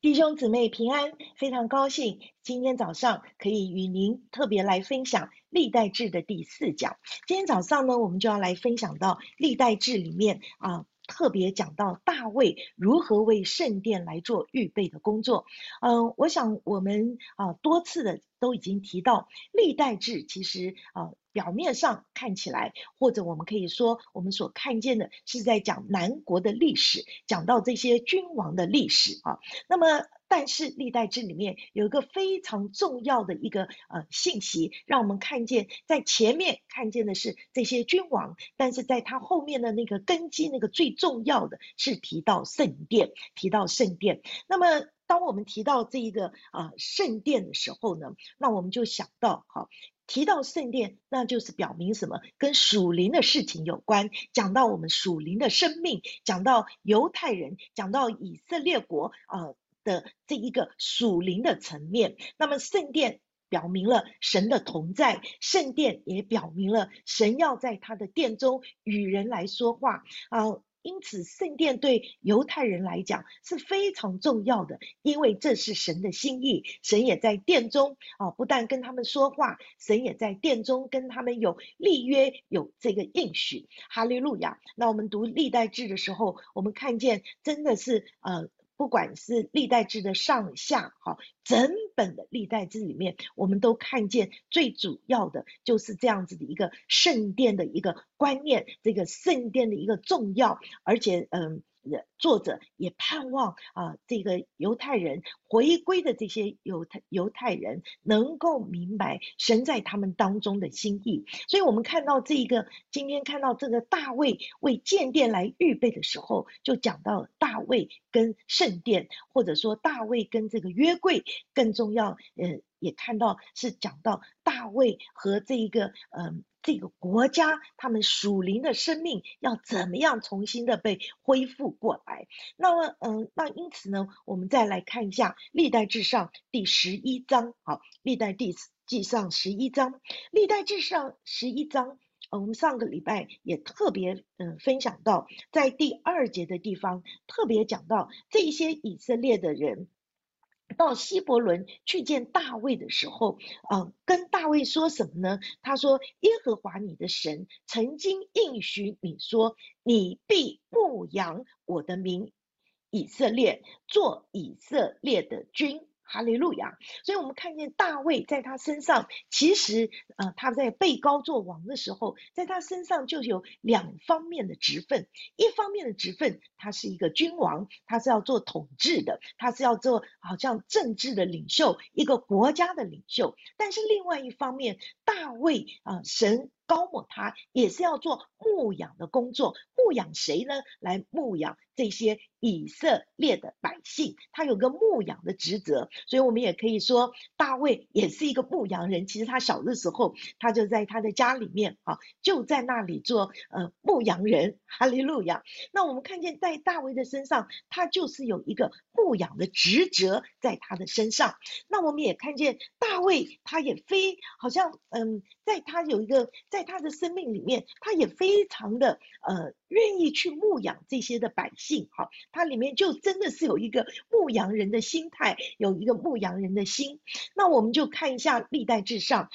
弟兄姊妹平安，非常高兴今天早上可以与您特别来分享历代志的第4讲。今天早上呢，我们就要来分享到历代志里面特别讲到大卫如何为圣殿来做预备的工作。我想我们多次的都已经提到，历代志其实表面上看起来，或者我们可以说我们所看见的是在讲南国的历史，讲到这些君王的历史啊。那么但是历代志里面有一个非常重要的一个信息，让我们看见在前面看见的是这些君王，但是在他后面的那个根基，那个最重要的是提到圣殿，提到圣殿。那么当我们提到这一个圣殿的时候呢，那我们就想到提到圣殿，那就是表明什么？跟属灵的事情有关，讲到我们属灵的生命，讲到犹太人，讲到以色列国的这一个属灵的层面。那么圣殿表明了神的同在，圣殿也表明了神要在他的殿中与人来说话因此圣殿对犹太人来讲是非常重要的，因为这是神的心意，神也在殿中不但跟他们说话，神也在殿中跟他们有立约，有这个应许。哈利路亚。那我们读历代志的时候，我们看见真的是不管是历代志的上下整本的历代志里面，我们都看见最主要的就是这样子的一个圣殿的一个观念，这个圣殿的一个重要，而且作者也盼望这个犹太人回归的这些犹太人能够明白神在他们当中的心意。所以我们看到今天看到这个大卫为建殿来预备的时候，就讲到大卫跟圣殿，或者说大卫跟这个约柜，更重要也看到是讲到大卫和这个国家他们属灵的生命要怎么样重新的被恢复过来。那么那因此呢，我们再来看一下历代志上第11章。历代志上11章，历代志上11章我们上个礼拜也特别分享到，在第2节的地方特别讲到这些以色列的人到希伯伦去见大卫的时候跟大卫说什么呢？他说耶和华你的神曾经应许你说，你必牧养我的民以色列，做以色列的君。哈利路亚。所以我们看见大卫在他身上，其实他在被膏做王的时候，在他身上就有2方面的职分。一方面的职分，他是一个君王，他是要做统治的，他是要做好像政治的领袖，一个国家的领袖。但是另外一方面，大卫神膏抹他也是要做牧养的工作。牧养谁呢？来牧养这些以色列的百姓，他有个牧养的职责。所以我们也可以说大卫也是一个牧羊人。其实他小的时候，他就在他的家里面就在那里做牧羊人。哈利路亚。那我们看见在大卫的身上，他就是有一个牧养的职责在他的身上。那我们也看见大卫他也好像在他的生命里面，他也非常的愿意去牧养这些的百姓他里面就真的是有一个牧羊人的心态，有一个牧羊人的心。那我们就看一下历代志上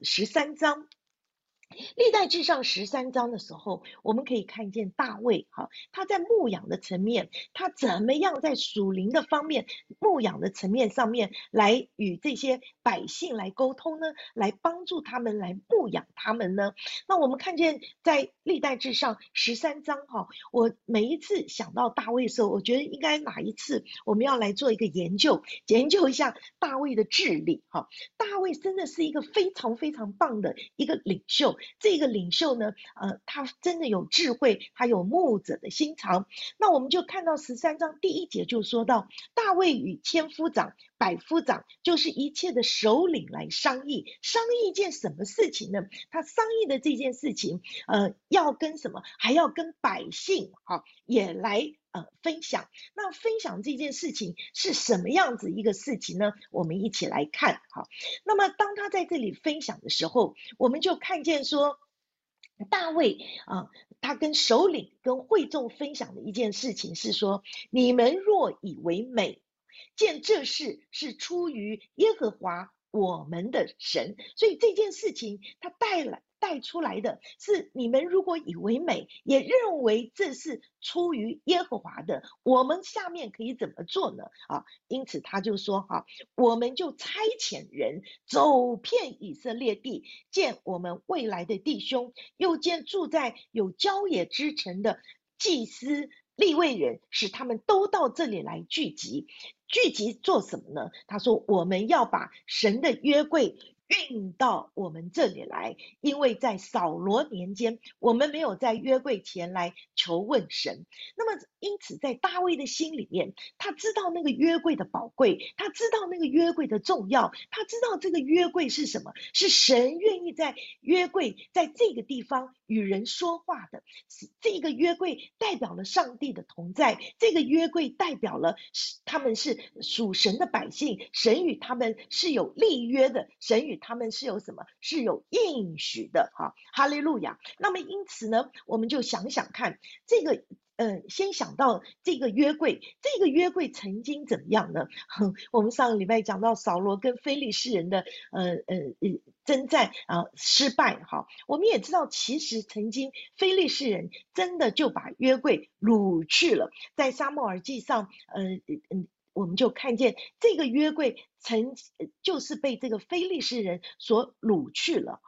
13章。历代志上13章的时候，我们可以看见大卫他在牧养的层面，他怎么样在属灵的方面，牧养的层面上面来与这些百姓来沟通呢？来帮助他们，来牧养他们呢？那我们看见在历代志上13章我每一次想到大卫的时候，我觉得应该哪一次我们要来做一个研究一下大卫的治理大卫真的是一个非常非常棒的一个领袖。这个领袖呢他真的有智慧，他有牧者的心肠。那我们就看到13章第1节就说到，大卫与千夫长、百夫长，就是一切的首领来商议一件什么事情呢？他商议的这件事情要跟什么？还要跟百姓也来分享。那分享这件事情是什么样子一个事情呢？我们一起来看那么当他在这里分享的时候，我们就看见说大卫他跟首领跟会众分享的一件事情是说，你们若以为美， 见这事是出于耶和华我们的神。所以这件事情它带出来的是，你们如果以为美，也认为这是出于耶和华的，我们下面可以怎么做呢？因此他就说我们就差遣人走遍以色列地，见我们未来的弟兄，又见住在有郊野之城的祭司利未人，使他们都到这里来聚集。聚集做什么呢？他说我们要把神的约柜运到我们这里来，因为在扫罗年间，我们没有在约柜前来求问神。那么因此在大卫的心里面，他知道那个约柜的宝贵，他知道那个约柜的重要，他知道这个约柜是什么，是神愿意在约柜在这个地方与人说话的。这个约柜代表了上帝的同在，这个约柜代表了他们是属神的百姓，神与他们是有立约的，神与他们是有什么？是有应许的。哈利路亚。那么因此呢，我们就想想看，这个先想到这个约柜，这个约柜曾经怎么样呢？我们上个礼拜讲到扫罗跟非利士人的征战失败。我们也知道，其实曾经非利士人真的就把约柜掳去了，在撒母耳记上，我们就看见这个约柜就是被这个非利士人所掳去了。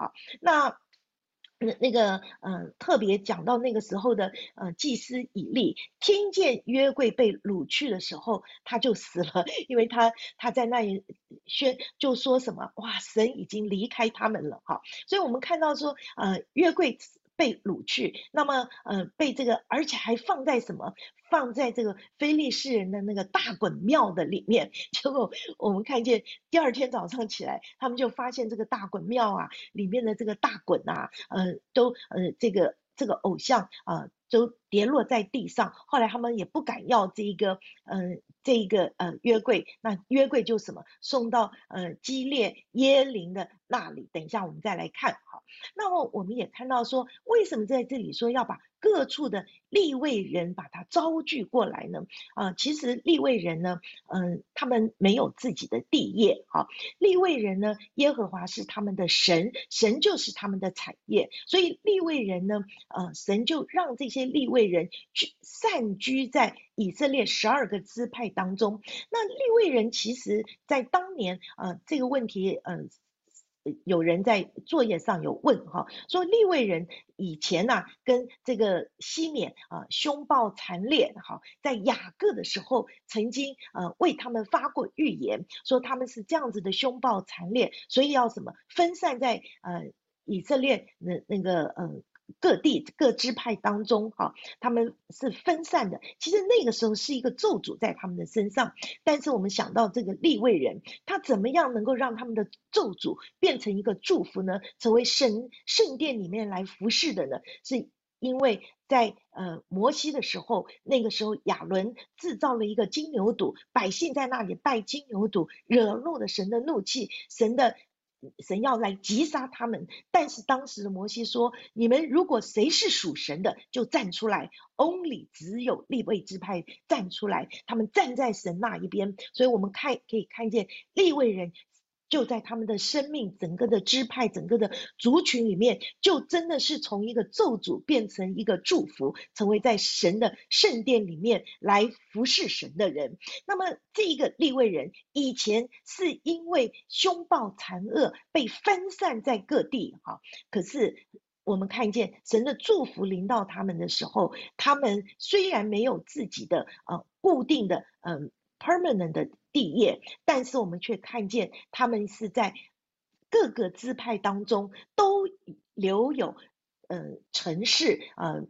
特别讲到那个时候的祭司以利，听见约柜被掳去的时候，他就死了，因为他在那里就说什么哇，神已经离开他们了。所以我们看到说约柜被掳去，那么被这个，而且还放在什么？放在这个非利士人的那个大衮庙的里面。结果我们看见第二天早上起来，他们就发现这个大衮庙里面的这个大衮都这个偶像都跌落在地上。后来他们也不敢要这个约柜，那约柜就什么送到基列耶琳的那里。等一下我们再来看。那么我们也看到说，为什么在这里说要把各处的利未人把他招聚过来呢？其实利未人呢，他们没有自己的地业。利未人呢，耶和华是他们的神，神就是他们的产业。所以利未人呢，神就让这些利未人散居在以色列12个支派当中。那利未人其实在当年这个问题有人在作业上有问说利未人以前跟这个西缅凶暴残烈在雅各的时候曾经为他们发过预言，说他们是这样子的凶暴残烈，所以要什么分散在以色列那个各地各支派当中他们是分散的。其实那个时候是一个咒诅在他们的身上，但是我们想到这个利未人，他怎么样能够让他们的咒诅变成一个祝福呢？成为圣殿里面来服侍的呢？是因为在摩西的时候，那个时候亚伦制造了一个金牛犊，百姓在那里拜金牛犊，惹怒了神的怒气，神要来击杀他们。但是当时的摩西说，你们如果谁是属神的就站出来， only 只有利未支派站出来，他们站在神那一边。所以我们可以看见利未人就在他们的生命整个的支派整个的族群里面，就真的是从一个咒诅变成一个祝福，成为在神的圣殿里面来服侍神的人。那么这个利未人以前是因为凶暴残恶被分散在各地可是我们看见神的祝福临到他们的时候，他们虽然没有自己的固定的permanent 的地业，但是我们却看见他们是在各个支派当中都留有城市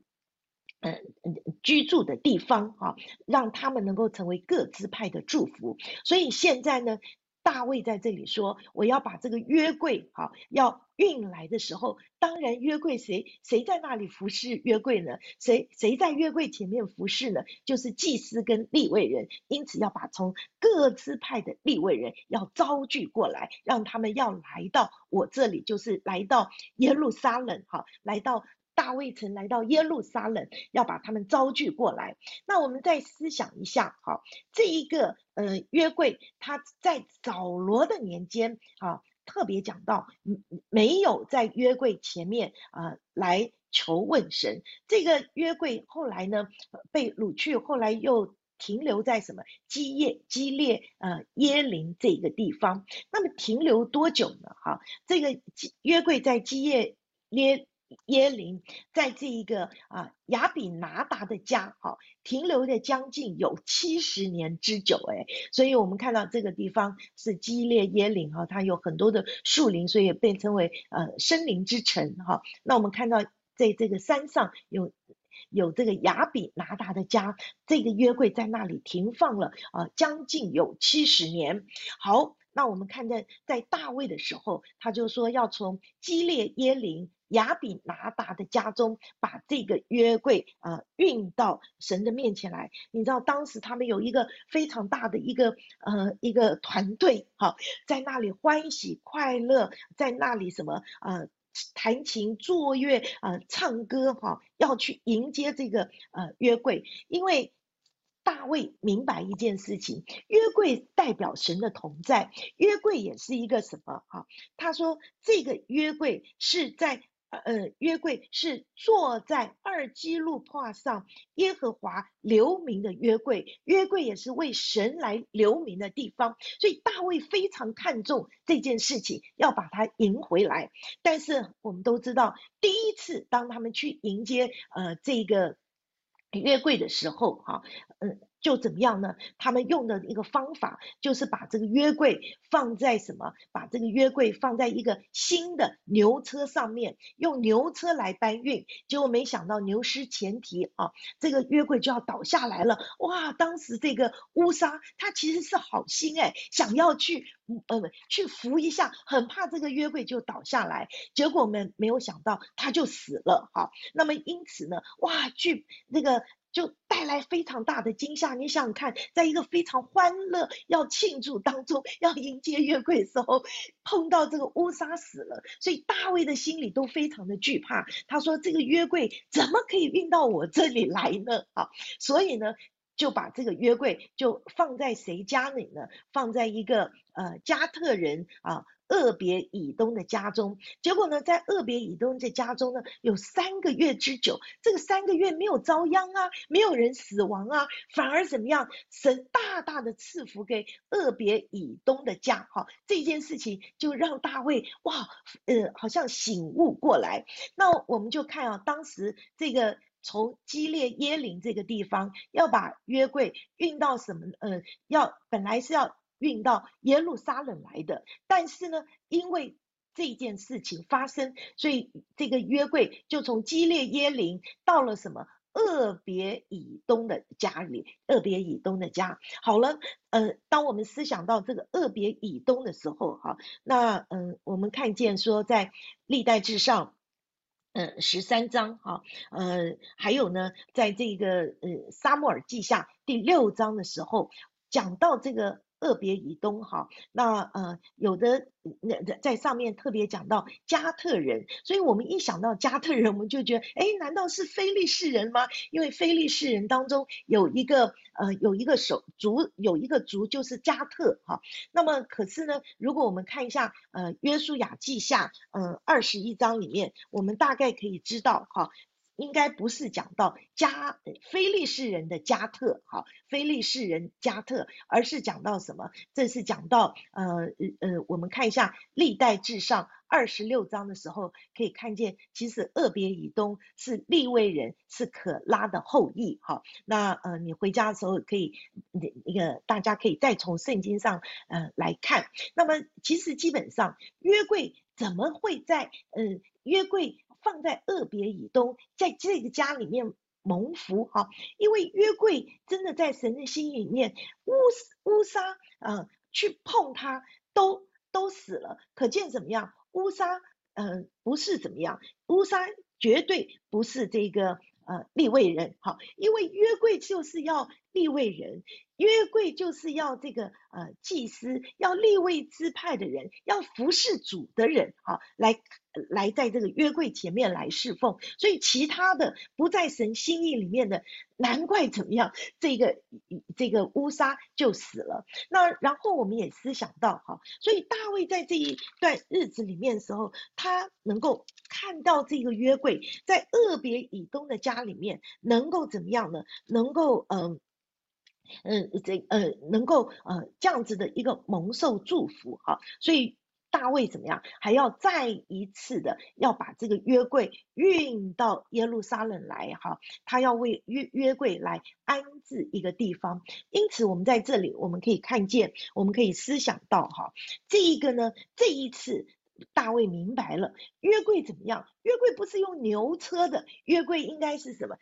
居住的地方让他们能够成为各支派的祝福。所以现在呢，大卫在这里说，我要把这个约柜要运来的时候，当然约柜谁在那里服侍约柜呢？谁在约柜前面服侍呢？就是祭司跟利未人。因此要把从各支派的利未人要招聚过来，让他们要来到我这里，就是来到耶路撒冷来到大卫曾来到耶路撒冷，要把他们招聚过来。那我们再思想一下，好，这一个约柜，它在扫罗的年间啊，特别讲到，没有在约柜前面来求问神。这个约柜后来呢被掳去，后来又停留在什么基列耶林这个地方。那么停留多久呢？哈，这个约柜在耶林，在这一个亚比拿达的家，好，停留了将近有70年之久，所以我们看到这个地方是基列耶林哈，它有很多的树林，所以也被称为森林之城哈。那我们看到在这个山上有这个亚比拿达的家，这个约柜在那里停放了将近有70年。好，那我们看见在大卫的时候，他就说要从基列耶林亚比拿达的家中把这个约柜运到神的面前来。你知道当时他们有一个非常大的一个团队，好，在那里欢喜快乐，在那里什么弹琴作乐唱歌哈，要去迎接这个约柜。因为大卫明白一件事情，约柜代表神的同在，约柜也是一个什么他说这个约柜是在约柜是坐在二基路伯上耶和华留名的约柜，约柜也是为神来留名的地方，所以大卫非常看重这件事情，要把它迎回来。但是我们都知道，第一次当他们去迎接这个约柜的时候就怎么样呢？他们用的一个方法就是把这个约柜放在什么？把这个约柜放在一个新的牛车上面，用牛车来搬运。结果没想到牛失前蹄这个约柜就要倒下来了。哇！当时这个乌撒他其实是好心想要去扶一下，很怕这个约柜就倒下来。结果我们没有想到他就死了那么因此呢，哇，那个就带来非常大的惊吓。你想想看，在一个非常欢乐要庆祝当中，要迎接约柜的时候，碰到这个乌撒死了，所以大卫的心里都非常的惧怕。他说这个约柜怎么可以运到我这里来呢所以呢就把这个约柜就放在谁家里呢？放在一个加特人俄别以东的家中。结果呢，在俄别以东的家中呢，有3个月之久。这个3个月没有遭殃没有人死亡反而怎么样？神大大的赐福给俄别以东的家这件事情就让大卫好像醒悟过来。那我们就看当时这个从基列耶林这个地方要把约柜运到什么本来是要运到耶路撒冷来的，但是呢因为这件事情发生，所以这个约柜就从基列耶林到了什么俄别以东的家里。俄别以东的家好了当我们思想到这个俄别以东的时候那我们看见说在历代志上13章还有呢在这个撒母耳记下第6章的时候讲到这个俄别以东那有的在上面特别讲到加特人，所以我们一想到加特人，我们就觉得难道是非利士人吗？因为非利士人当中有一个族就是加特那么可是呢，如果我们看一下约书亚记下21章里面，我们大概可以知道应该不是讲到非利士人的加特非利士人加特，而是讲到什么？这是讲到我们看一下历代志上26章的时候，可以看见其实俄别以东是利未人，是可拉的后裔那你回家的时候可以大家可以再从圣经上来看。那么其实基本上约柜怎么会在约柜放在俄别以东，在这个家里面蒙福因为约柜真的在神的心里面，乌撒去碰它都死了，可见怎么样？乌撒不是怎么样，乌撒绝对不是这个利未人因为约柜就是要利未人。约柜就是要这个祭司，要利未支派的人，要服侍主的人啊，来在这个约柜前面来侍奉。所以其他的不在神心意里面的，难怪怎么样，这个乌撒就死了。那然后我们也思想到哈，所以大卫在这一段日子里面的时候，他能够看到这个约柜在俄别以东的家里面，能够怎么样呢？能够能够这样子的一个蒙受祝福哈，所以大卫怎么样，还要再一次的要把这个约柜运到耶路撒冷来哈，他要为约柜来安置一个地方。因此我们在这里我们可以看见，我们可以思想到哈，这一个呢，这一次大卫明白了约柜怎么样，约柜不是用牛车的，约柜应该是什么？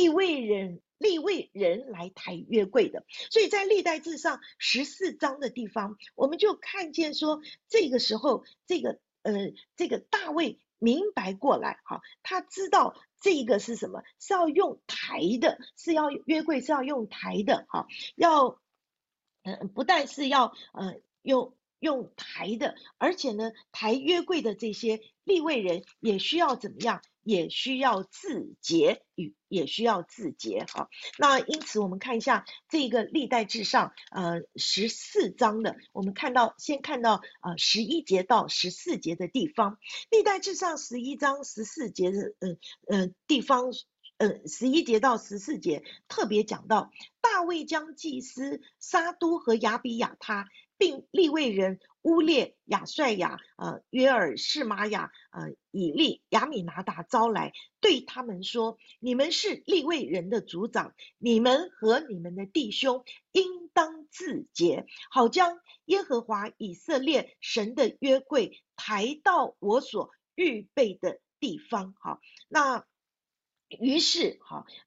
利未人来抬约柜的。所以在历代志上14章的地方，我们就看见说，这个时候这个大卫明白过来哈，他知道这个是什么，是要用抬的，是要约柜是要用抬的哈，要不但是要用抬的，而且呢，抬约柜的这些利未人也需要怎么样？也需要自洁，也需要自洁哈。那因此我们看一下这个历代志上14章的，我们先看到11节到14节的地方，历代志上11章14节的地方。11节到14节特别讲到，大卫将祭司沙都和亚比亚他，并利未人乌列、亚帅亚、约尔、示玛雅、以利、亚米拿达招来，对他们说：你们是利未人的族长，你们和你们的弟兄应当自洁，好将耶和华以色列神的约柜抬到我所预备的地方。好，那于是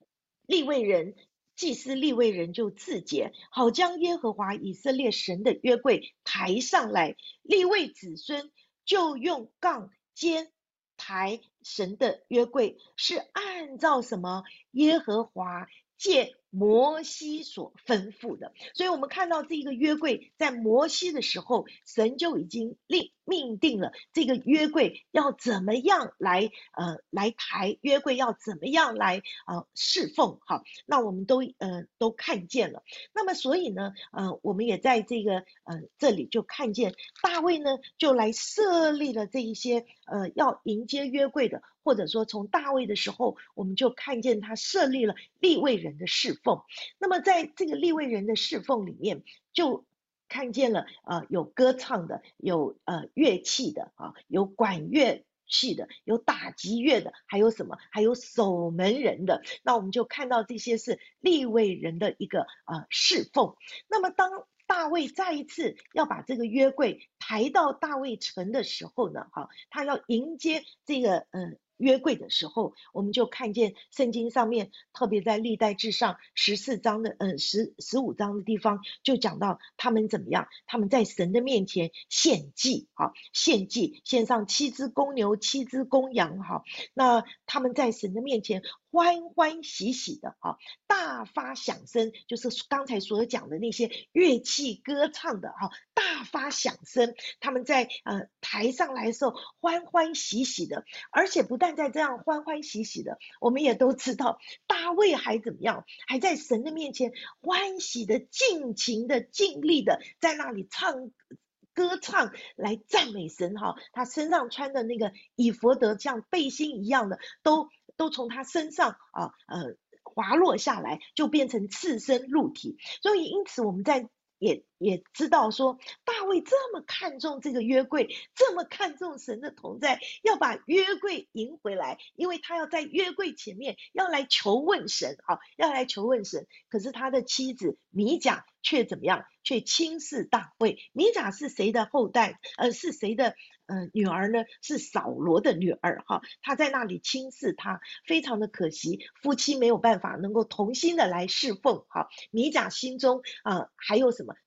祭司利未人就自洁，好将耶和华以色列神的约柜抬上来。利未子孙就用杠肩抬神的约柜，是按照什么？耶和华借摩西所吩咐的。所以我们看到这个约柜在摩西的时候，神就已经命定了这个约柜要怎么样来抬，约柜要怎么样来侍奉。好，那我们都看见了。那么所以呢我们也在这里就看见大卫呢就来设立了这一些要迎接约柜的，或者说从大卫的时候，我们就看见他设立了利未人的侍奉。那么在这个利未人的侍奉里面，就看见了有歌唱的，有乐器的有管乐器的，有打击乐的，还有什么？还有守门人的。那我们就看到这些是利未人的一个侍奉。那么当大卫再一次要把这个约柜抬到大卫城的时候呢，他要迎接这个约柜的时候，我们就看见圣经上面，特别在历代志上14章的15章的地方，就讲到他们怎么样，他们在神的面前献祭献上7只公牛7只公羊那他们在神的面前欢欢喜喜的大发响声，就是刚才所讲的那些乐器歌唱的大发响声，他们在台上来的时候欢欢喜喜的。而且不但在这样欢欢喜喜的，我们也都知道大卫还怎么样，还在神的面前欢喜的尽情的尽力的在那里歌唱来赞美神他身上穿的那个以弗得像背心一样的都从他身上滑落下来，就变成赤身露体。所以因此我们也知道说，大卫这么看重这个约柜，这么看重神的同在，要把约柜迎回来，因为他要在约柜前面要来求问神要来求问神。可是他的妻子米甲却怎么样？却轻视大卫。米甲是谁的后代？是谁的女儿呢？是扫罗的女儿他在那里轻视他，非常的可惜，夫妻没有办法能够同心的来侍奉米甲心中还有什么？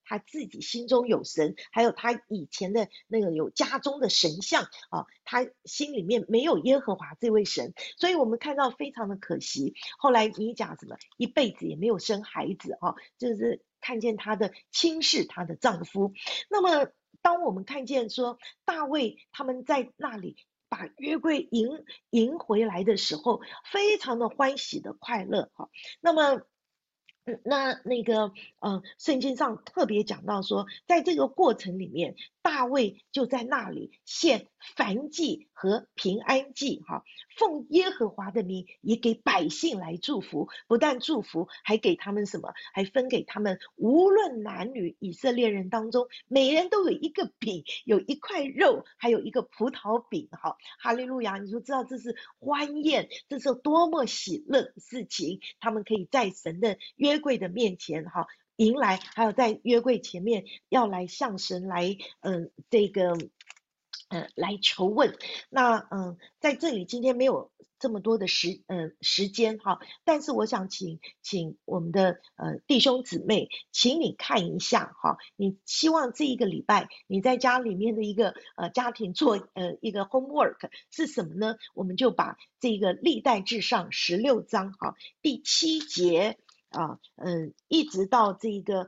他自己心中有神，还有他以前的那个有家中的神像啊，他心里面没有耶和华这位神，所以我们看到非常的可惜。后来米甲什么一辈子也没有生孩子啊，就是看见她的轻视她的丈夫。那么当我们看见说大卫他们在那里把约柜迎回来的时候，非常的欢喜的快乐哈。那么那个圣经上特别讲到说，在这个过程里面，大卫就在那里献燔祭和平安祭，哈，奉耶和华的名，也给百姓来祝福。不但祝福，还给他们什么？还分给他们，无论男女，以色列人当中，每人都有一个饼，有一块肉，还有一个葡萄饼，哈，哈利路亚！你就知道这是欢宴，这是多么喜乐的事情。他们可以在神的约柜的面前，哈，迎来，还有在约柜前面要来向神来，这个。来求问。那在这里今天没有这么多的时间哈，但是我想请我们的弟兄姊妹，请你看一下哈，你希望这一个礼拜你在家里面的一个家庭做一个 homework 是什么呢？我们就把这个历代志上16章哈第7节啊，一直到这个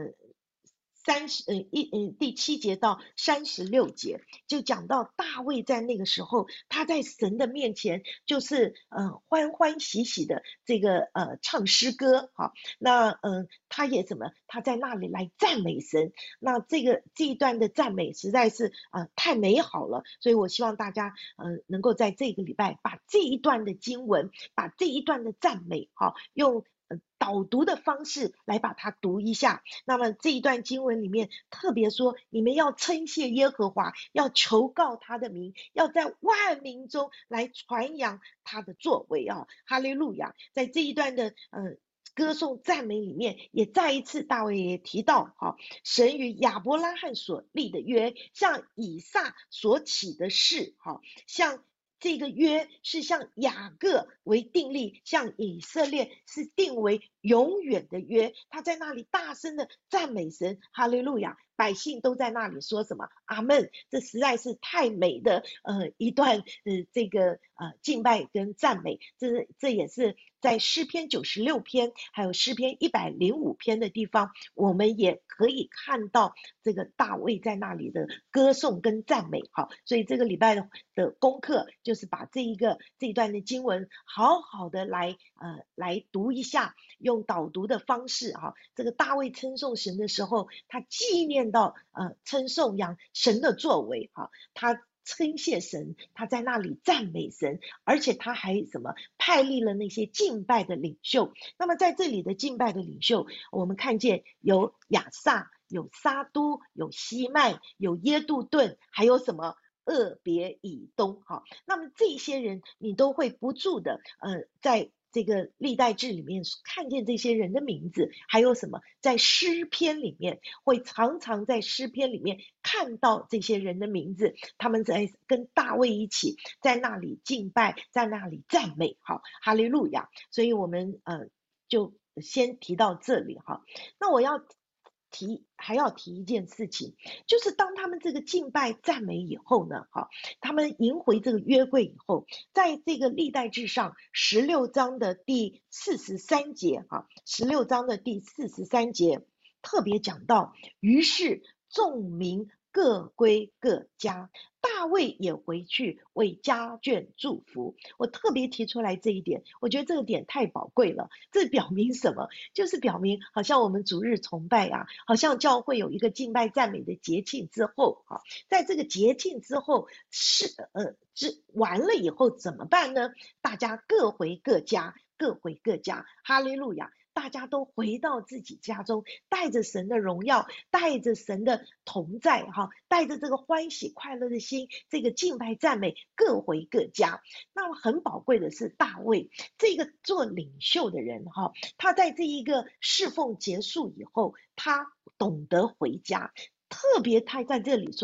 第7节到36节，就讲到大卫在那个时候，他在神的面前就是欢欢喜喜的这个唱诗歌，好，那他也什么？他在那里来赞美神。那这一段的赞美实在是太美好了，所以我希望大家能够在这个礼拜把这一段的经文，把这一段的赞美，好，用导读的方式来把它读一下。那么这一段经文里面特别说，你们要称谢耶和华，要求告他的名，要在万民中来传扬他的作为啊！哈利路亚！在这一段的歌颂赞美里面，也再一次大卫也提到，哈，神与亚伯拉罕所立的约，像以撒所起的誓，哈，像这个约是向雅各为定立，向以色列是定为永远的约。他在那里大声的赞美神，哈利路亚！百姓都在那里说什么？阿门！这实在是太美的一段这个敬拜跟赞美。这也是在诗篇96篇还有诗篇105篇的地方，我们也可以看到这个大卫在那里的歌颂跟赞美。好，所以这个礼拜的功课就是把这一段的经文好好的来读一下，用导读的方式哈。这个大卫称颂神的时候，他纪念到称颂神的作为哈，他称谢神，他在那里赞美神，而且他还什么派立了那些敬拜的领袖。那么在这里的敬拜的领袖，我们看见有亚萨、有撒都、有西麦、有耶杜顿，还有什么俄别以东。好，那么这些人你都会不住的在这个历代志里面看见这些人的名字，还有什么在诗篇里面会常常在诗篇里面看到这些人的名字，他们在跟大卫一起在那里敬拜，在那里赞美。好，哈利路亚！所以我们就先提到这里哈。那我还要提一件事情，就是当他们这个敬拜赞美以后呢，哈，他们迎回这个约柜以后，在这个历代志上16章的第43节，哈，16章的第43节特别讲到，于是众民各归各家，大卫也回去为家眷祝福。我特别提出来这一点，我觉得这个点太宝贵了。这表明什么？就是表明好像我们主日崇拜啊，好像教会有一个敬拜赞美的节庆之后，在这个节庆之后完了以后怎么办呢？大家各回各家，各回各家，哈利路亚！大家都回到自己家中，带着神的荣耀，带着神的同在，哈，带着这个欢喜快乐的心，这个敬拜赞美，各回各家。那么很宝贵的是，大卫这个做领袖的人，哈，他在这一个侍奉结束以后，他懂得回家。特别他在这里说，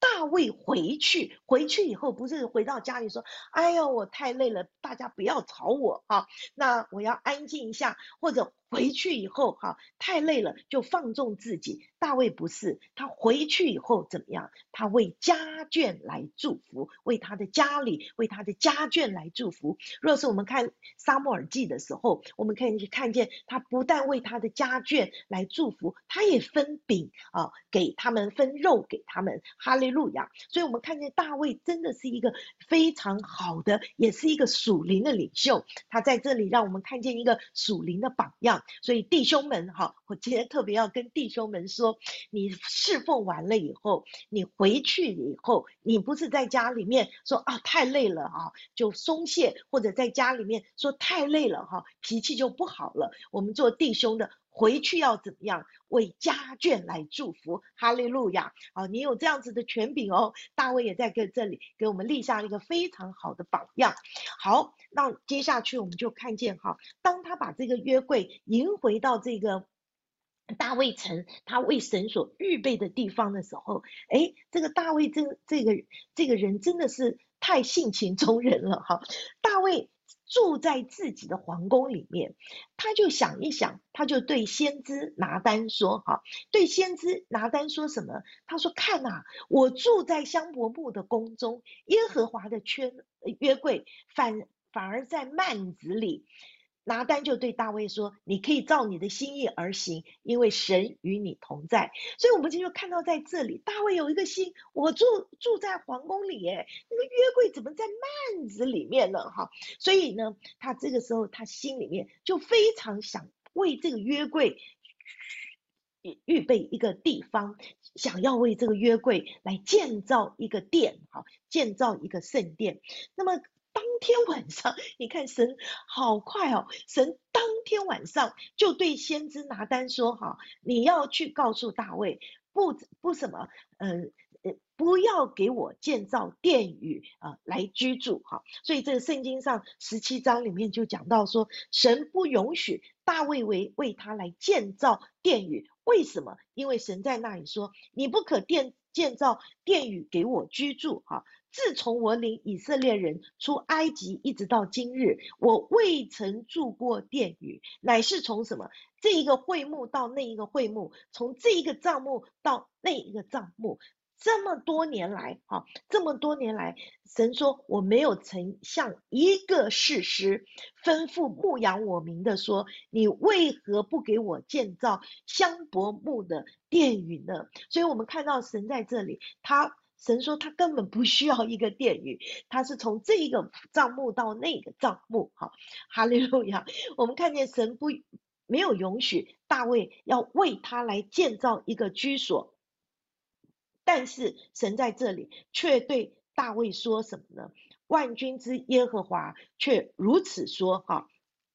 大卫回去以后，不是回到家里说，哎呀，我太累了，大家不要吵我啊，那我要安静一下，或者回去以后哈，太累了就放纵自己。大卫不是，他回去以后怎么样？他为家眷来祝福，为他的家里，为他的家眷来祝福。若是我们看撒母耳记的时候，我们可以看见他不但为他的家眷来祝福，他也分饼啊，给他们分肉给他们，哈利路亚。所以我们看见大卫真的是一个非常好的，也是一个属灵的领袖。他在这里让我们看见一个属灵的榜样。所以弟兄们哈，我今天特别要跟弟兄们说，你侍奉完了以后，你回去以后，你不是在家里面说啊太累了啊就松懈，或者在家里面说太累了哈脾气就不好了。我们做弟兄的回去要怎么样？为家眷来祝福，哈利路亚！好，你有这样子的权柄哦。大卫也在这里给我们立下一个非常好的榜样。好，那接下去我们就看见哈，当他把这个约柜迎回到这个大卫城，他为神所预备的地方的时候，这个大卫这个人真的是太性情中人了哈。大卫住在自己的皇宫里面，他就想一想，他就对先知拿单说哈，对先知拿单说什么？他说：看啊，我住在香柏木的宫中，耶和华的约柜反而在幔子里。拿单就对大卫说：你可以照你的心意而行，因为神与你同在。所以我们今天就看到在这里，大卫有一个心，我住在皇宫里耶，那个约柜怎么在幔子里面呢？哈，所以呢，他这个时候他心里面就非常想为这个约柜预备一个地方，想要为这个约柜来建造一个殿，好，建造一个圣殿。那么当天晚上，你看神好快哦，神当天晚上就对先知拿单说：哈，你要去告诉大卫，不什么，不要给我建造殿宇来居住哈。所以这个圣经上17章里面就讲到说，神不允许大卫为他来建造殿宇。为什么？因为神在那里说，你不可建造殿宇给我居住哈。自从我领以色列人出埃及一直到今日，我未曾住过殿宇，乃是从什么这一个会幕到那一个会幕，从这一个帐幕到那一个帐幕。这么多年来，神说我没有曾向一个士师吩咐牧养我民的说，你为何不给我建造香柏木的殿宇呢？所以我们看到神在这里，神说他根本不需要一个殿宇，他是从这一个帐幕到那个帐幕，好，哈利路亚。我们看见神没有允许大卫要为他来建造一个居所，但是神在这里却对大卫说什么呢？万军之耶和华却如此说哈，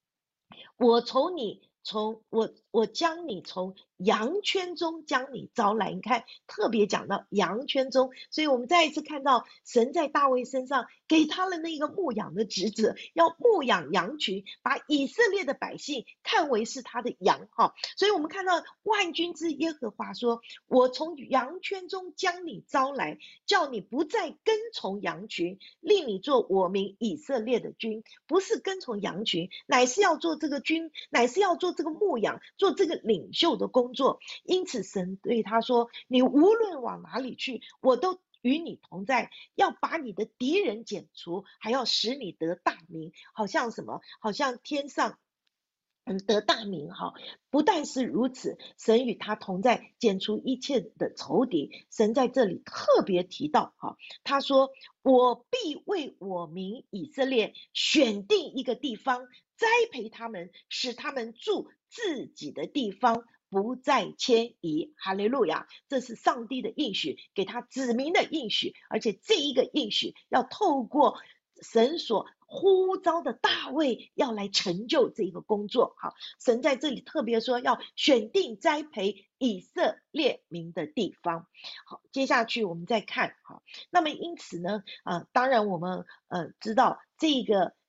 我将你从羊圈中将你招来。你看，特别讲到羊圈中，所以我们再一次看到神在大卫身上给他了那个牧养的职责，要牧养羊群，把以色列的百姓看为是他的羊哈。所以我们看到万军之耶和华说，我从羊圈中将你招来，叫你不再跟从羊群，令你做我民以色列的君。不是跟从羊群，乃是要做这个君，乃是要做这个牧养，做这个领袖的工作。因此神对他说，你无论往哪里去，我都与你同在，要把你的敌人剪除，还要使你得大名。好像什么？好像天上得大名哈。不但是如此，神与他同在，剪除一切的仇敌。神在这里特别提到哈，他说，我必为我民以色列选定一个地方，栽培他们，使他们住自己的地方，不再迁移。哈利路亚，这是上帝的应许，给他子民的应许，而且这一个应许要透过神所呼召的大卫要来成就这个工作。好，神在这里特别说要选定栽培以色列民的地方。好，接下去我们再看。好，那么因此呢，当然我们知道这个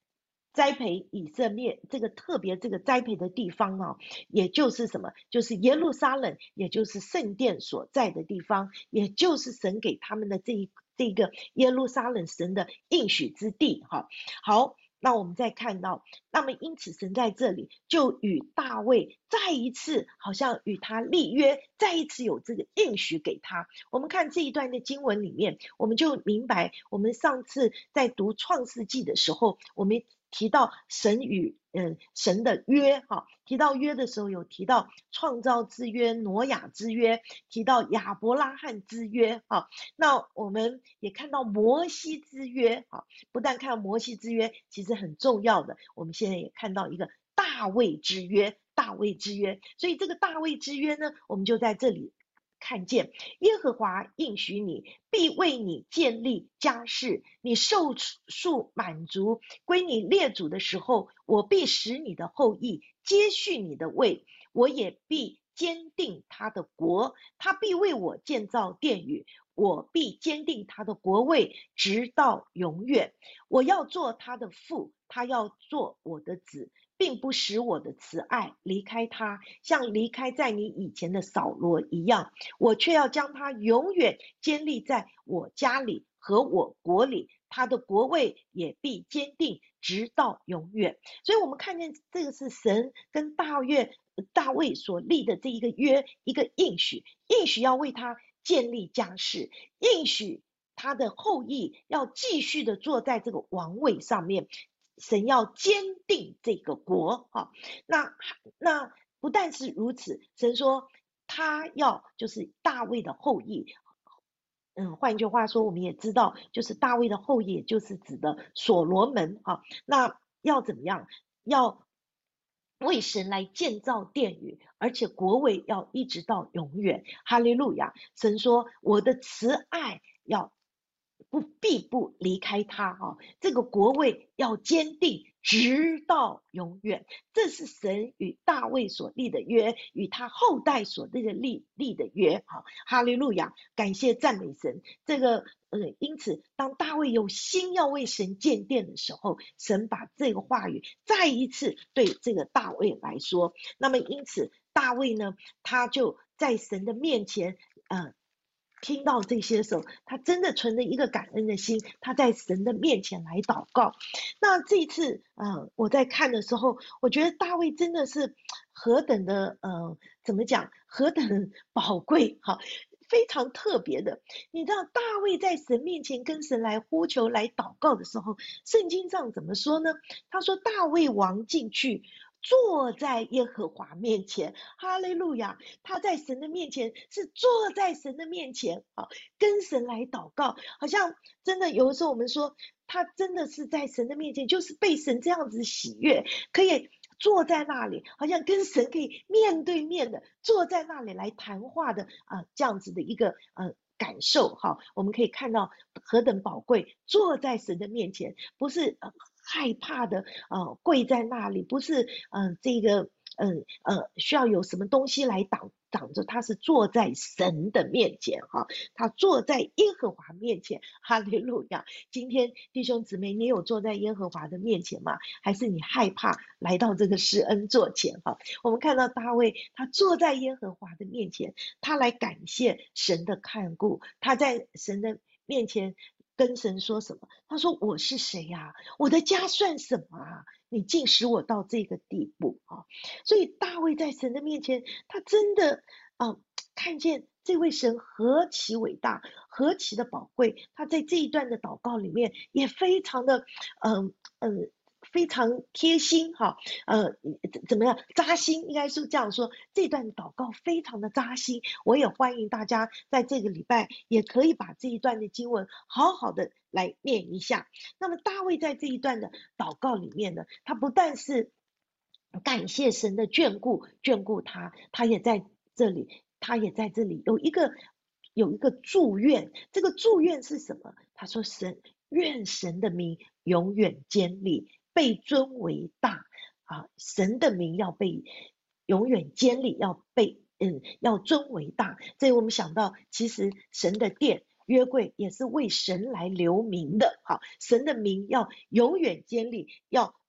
栽培以色列这个特别这个栽培的地方啊，也就是什么？就是耶路撒冷，也就是圣殿所在的地方，也就是神给他们的这个耶路撒冷神的应许之地。哈，好，那我们再看到，那么因此神在这里就与大卫再一次好像与他立约，再一次有这个应许给他。我们看这一段的经文里面，我们就明白，我们上次在读创世纪的时候，我们提到神与神的约，哈，提到约的时候有提到创造之约、挪亚之约，提到亚伯拉罕之约，哈，那我们也看到摩西之约，哈，不但看到摩西之约，其实很重要的，我们现在也看到一个大卫之约，大卫之约，所以这个大卫之约呢，我们就在这里看见耶和华应许你，必为你建立家室，你寿数满足，归你列祖的时候，我必使你的后裔接续你的位，我也必坚定他的国，他必为我建造殿宇，我必坚定他的国位，直到永远。我要做他的父，他要做我的子，并不使我的慈爱离开他，像离开在你以前的扫罗一样，我却要将他永远坚立在我家里和我国里，他的国位也必坚定，直到永远。所以我们看见这个是神跟大卫所立的这一个约，一个应许，应许要为他建立家室，应许他的后裔要继续的坐在这个王位上面，神要坚定这个国啊。那不但是如此，神说他要就是大卫的后裔。换一句话说，我们也知道，就是大卫的后裔，也就是指的所罗门啊。那要怎么样？要为神来建造殿宇，而且国位要一直到永远。哈利路亚！神说，我的慈爱要必不离开他啊，这个国位要坚定，直到永远。这是神与大卫所立的约，与他后代所立的约。好，哈利路亚！感谢赞美神。这个因此，当大卫有心要为神建殿的时候，神把这个话语再一次对这个大卫来说。那么，因此大卫呢，他就在神的面前，听到这些的时候，他真的存着一个感恩的心，他在神的面前来祷告。那这一次，我在看的时候，我觉得大卫真的是何等的，怎么讲，何等宝贵，哈，非常特别的。你知道，大卫在神面前跟神来呼求、来祷告的时候，圣经上怎么说呢？他说，大卫王进去，坐在耶和华面前，哈利路亚！他在神的面前是坐在神的面前啊，跟神来祷告，好像真的有的时候我们说他真的是在神的面前，就是被神这样子喜悦，可以坐在那里，好像跟神可以面对面的坐在那里来谈话的这样子的一个感受哈，我们可以看到何等宝贵，坐在神的面前，不是害怕的跪在那里，不是这个需要有什么东西来挡着，他是坐在神的面前哈，他坐在耶和华面前，哈利路亚！今天弟兄姊妹，你有坐在耶和华的面前吗？还是你害怕来到这个施恩座前哈？我们看到大卫，他坐在耶和华的面前，他来感谢神的看顾，他在神的面前跟神说什么？他说：“我是谁呀？我的家算什么啊？你竟使我到这个地步啊！”所以大卫在神的面前，他真的看见这位神何其伟大，何其的宝贵。他在这一段的祷告里面也非常的非常贴心哈，怎么样扎心？应该是这样说，这段祷告非常的扎心。我也欢迎大家在这个礼拜也可以把这一段的经文好好的来念一下。那么大卫在这一段的祷告里面呢，他不但是感谢神的眷顾他，他也在这里有一个祝愿。这个祝愿是什么？他说愿神的名永远坚立，被尊为大神的名要被永远坚立，要尊为大。所以我们想到，其实神的殿约柜也是为神来留名的，好，神的名要永远坚立，要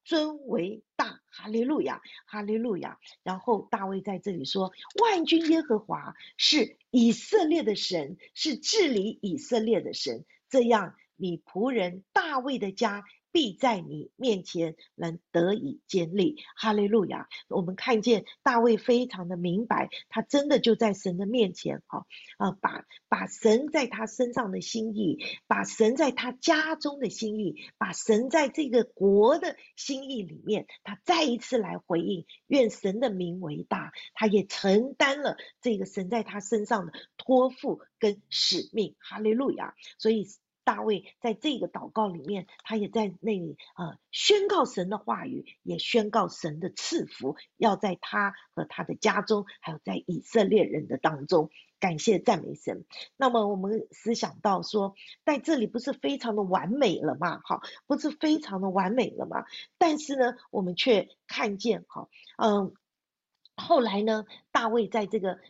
尊为大，哈利路亚，哈利路亚。然后大卫在这里说，万军耶和华是以色列的神，是治理以色列的神，这样你仆人大卫的家必在你面前能得以坚立。哈利路亚！我们看见大卫非常的明白，他真的就在神的面前，把神在他身上的心意，把神在他家中的心意，把神在这个国的心意里面，他再一次来回应，愿神的名为大，他也承担了这个神在他身上的托付跟使命。哈利路亚！所以大卫在这个祷告里面，他也在那里宣告神的话语，也宣告神的赐福，要在他和他的家中，还有在以色列人的当中。感谢赞美神。那么我们思想到说，在这里不是非常的完美了吗？不是非常的完美了吗？但是呢，我们却看见后来呢，大卫在这个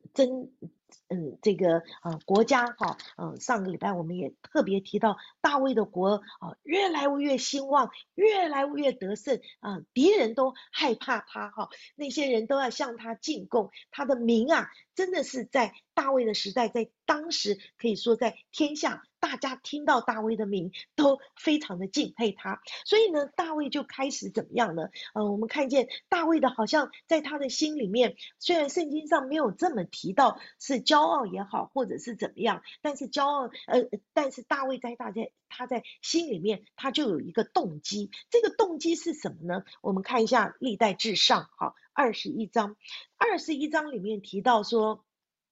国家上个礼拜我们也特别提到，大卫的国越来越兴旺，越来越得胜敌人都害怕他那些人都要向他进贡，他的名真的是在大卫的时代，在当时可以说在天下，大家听到大卫的名都非常的敬佩他，所以呢，大卫就开始怎么样呢？我们看见大卫的好像在他的心里面，虽然圣经上没有这么提到是骄傲也好，或者是怎么样，但是但是大卫他在心里面，他就有一个动机，这个动机是什么呢？我们看一下历代志上21章里面提到说，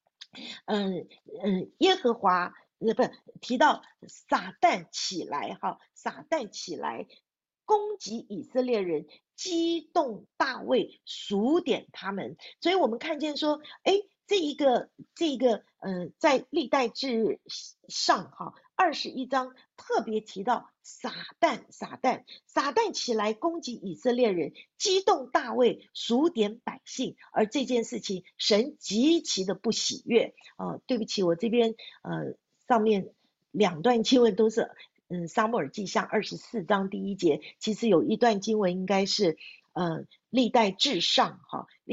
耶和华不提到撒旦起来撒旦起来攻击以色列人，激动大卫，数点他们。所以我们看见说，在历代志上21章特别提到撒旦起来攻击以色列人，激动大卫，数点百姓，而这件事情神极其的不喜悦对不起，我这边上面两段经文都是撒母耳记下24章第1节，其实有一段经文应该是历代志上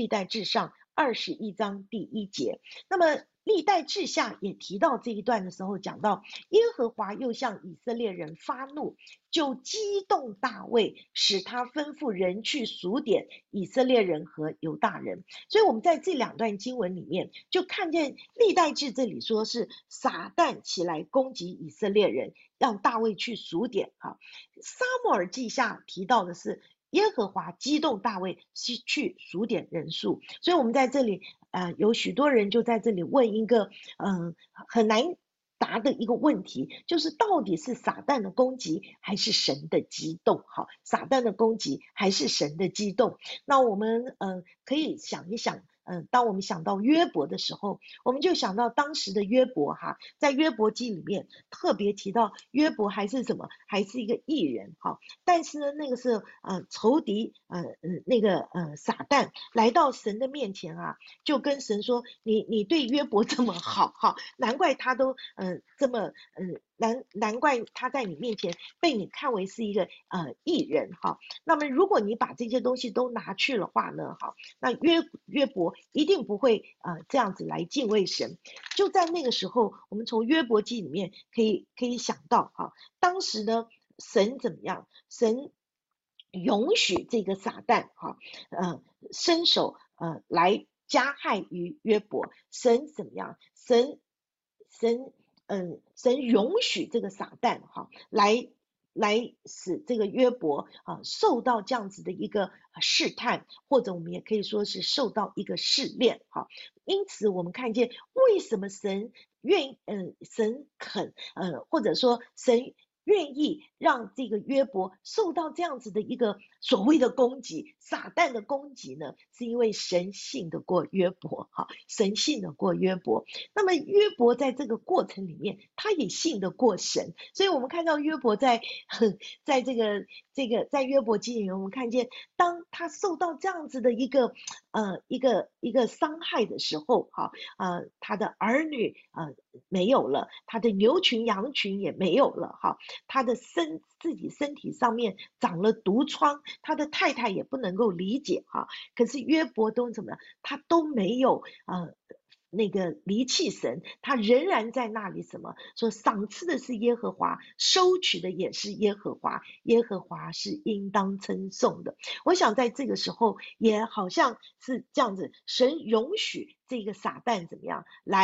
21章第1节。那么历代志下也提到这一段的时候，讲到耶和华又向以色列人发怒，就激动大卫，使他吩咐人去数点以色列人和犹大人。所以我们在这两段经文里面就看见历代志这里说是撒旦起来攻击以色列人，让大卫去数点撒母耳记下提到的是耶和华激动大卫去数点人数。所以我们在这里有许多人就在这里问一个很难答的一个问题，就是到底是撒旦的攻击还是神的激动撒旦的攻击还是神的激动。那我们可以想一想当我们想到约伯的时候，我们就想到当时的约伯在约伯记里面特别提到约伯还是什么，还是一个义人但是呢，那个是仇敌撒旦来到神的面前就跟神说，你对约伯这么好难怪他都这么难怪他在你面前被你看为是一个义人那么如果你把这些东西都拿去的话呢那约伯一定不会这样子来敬畏神。就在那个时候，我们从约伯记里面可以想到当时呢神怎么样？神允许这个撒旦伸手来加害于约伯。神怎么样？神允许这个撒旦来使这个约伯受到这样子的一个试探，或者我们也可以说是受到一个试炼因此我们看见为什么神肯或者说神愿意让这个约伯受到这样子的一个所谓的攻击，撒旦的攻击呢？是因为神信得过约伯神信得过约伯。那么约伯在这个过程里面，他也信得过神，所以我们看到约伯在这个在约伯记里面，我们看见当他受到这样子的一个一个伤害的时候，哈，他的儿女没有了，他的牛群羊群也没有了，哈，他的自己身体上面长了毒疮，他的太太也不能够理解，哈，可是约伯都怎么样，他都没有那个离弃神，他仍然在那里什么说赏赐的是耶和华，收取的也是耶和华，耶和华是应当称颂的。我想在这个时候也好像是这样子，神容许这个撒旦怎么样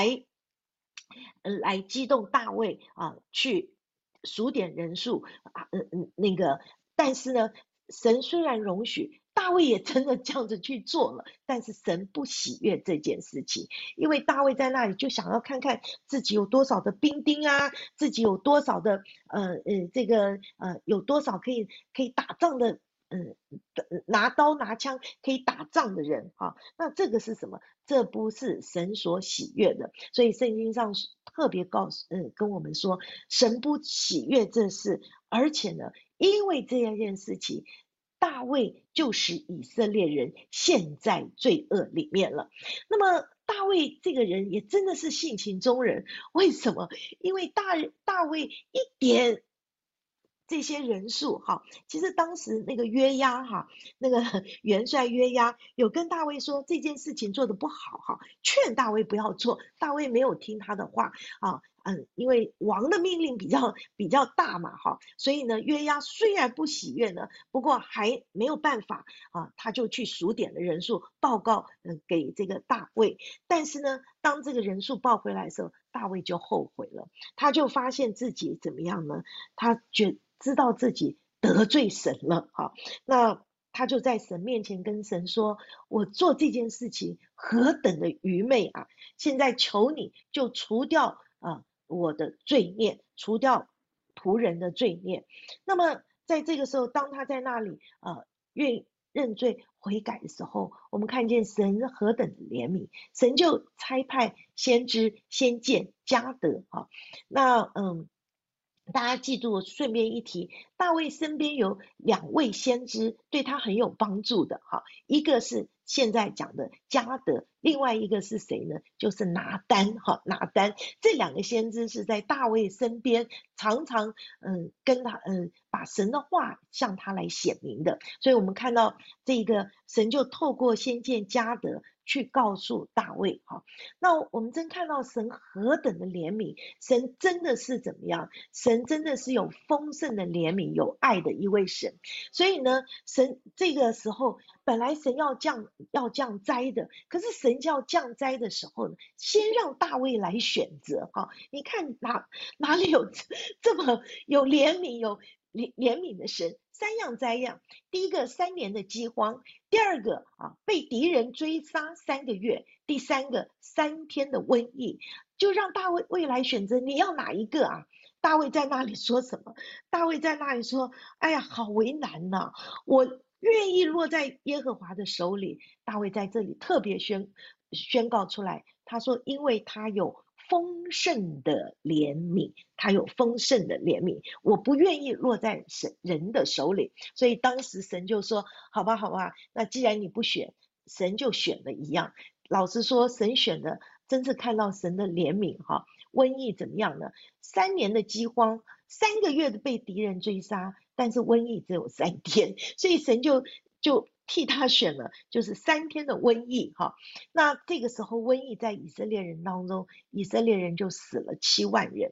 来激动大卫去数点人数那个，但是呢，神虽然容许。大卫也真的这样子去做了，但是神不喜悦这件事情，因为大卫在那里就想要看看自己有多少的兵丁啊，自己有多少的有多少可以打仗的拿刀拿枪可以打仗的人哈，那这个是什么？这不是神所喜悦的，所以圣经上特别跟我们说，神不喜悦这事，而且呢，因为这件事情。大卫就使以色列人陷在罪恶里面了。那么大卫这个人也真的是性情中人，为什么？因为大卫一点这些人数哈，其实当时那个约押哈，那个元帅约押有跟大卫说这件事情做得不好哈，劝大卫不要做，大卫没有听他的话啊。因为王的命令比较大嘛，哈，所以呢，约押虽然不喜悦呢，不过还没有办法他就去数点了人数，报告给这个大卫。但是呢，当这个人数报回来的时候，大卫就后悔了，他就发现自己怎么样呢？他知道自己得罪神了，哈，那他就在神面前跟神说：“我做这件事情何等的愚昧啊！现在求你就除掉我的罪孽，除掉仆人的罪孽。”那么在这个时候，当他在那里愿认罪悔改的时候，我们看见神何等的怜悯，神就差派先知先见加得那大家记住，顺便一提，大卫身边有2位先知，对他很有帮助的一个是现在讲的加得，另外一个是谁呢？就是拿单拿单。这2个先知是在大卫身边，常常跟他把神的话向他来显明的。所以我们看到这个神就透过先见加得去告诉大卫那我们真看到神何等的怜悯，神真的是怎么样？神真的是有丰盛的怜悯，有爱的一位神。所以呢，神这个时候本来神要降灾的，可是神要降灾的时候呢，先让大卫来选择你看哪里有这么有怜悯有怜悯的神？3样灾样，第一个3年的饥荒，第二个被敌人追杀3个月，第三个3天的瘟疫，就让大卫来选择你要哪一个啊？大卫在那里说什么？大卫在那里说：“哎呀，好为难呐！我愿意落在耶和华的手里。”大卫在这里特别宣告出来，他说：“因为他有丰盛的怜悯，他有丰盛的怜悯，我不愿意落在人的手里。”所以当时神就说：“好吧，好吧，那既然你不选，神就选了一样。”老实说，神选的真是看到神的怜悯瘟疫怎么样呢？3年的饥荒，3个月的被敌人追杀，但是瘟疫只有3天，所以神就替他选了，就是3天的瘟疫那这个时候瘟疫在以色列人当中，以色列人就死了7万人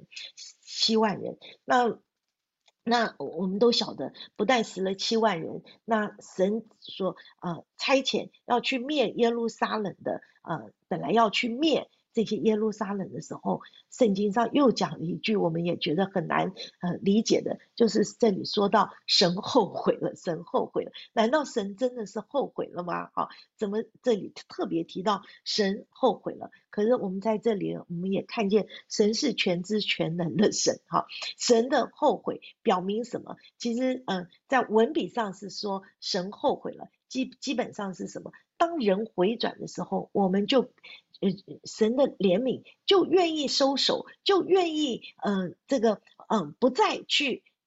，7万人。那我们都晓得，不但死了7万人，那神说差遣要去灭耶路撒冷的本来要去灭这些耶路撒冷的时候，圣经上又讲了一句我们也觉得很难理解的，就是这里说到神后悔了，神后悔了。难道神真的是后悔了吗？怎么这里特别提到神后悔了？可是我们在这里我们也看见神是全知全能的神神的后悔表明什么？其实在文笔上是说神后悔了，基本上是什么？当人回转的时候，我们就神的怜悯就愿意收手，就愿意不再去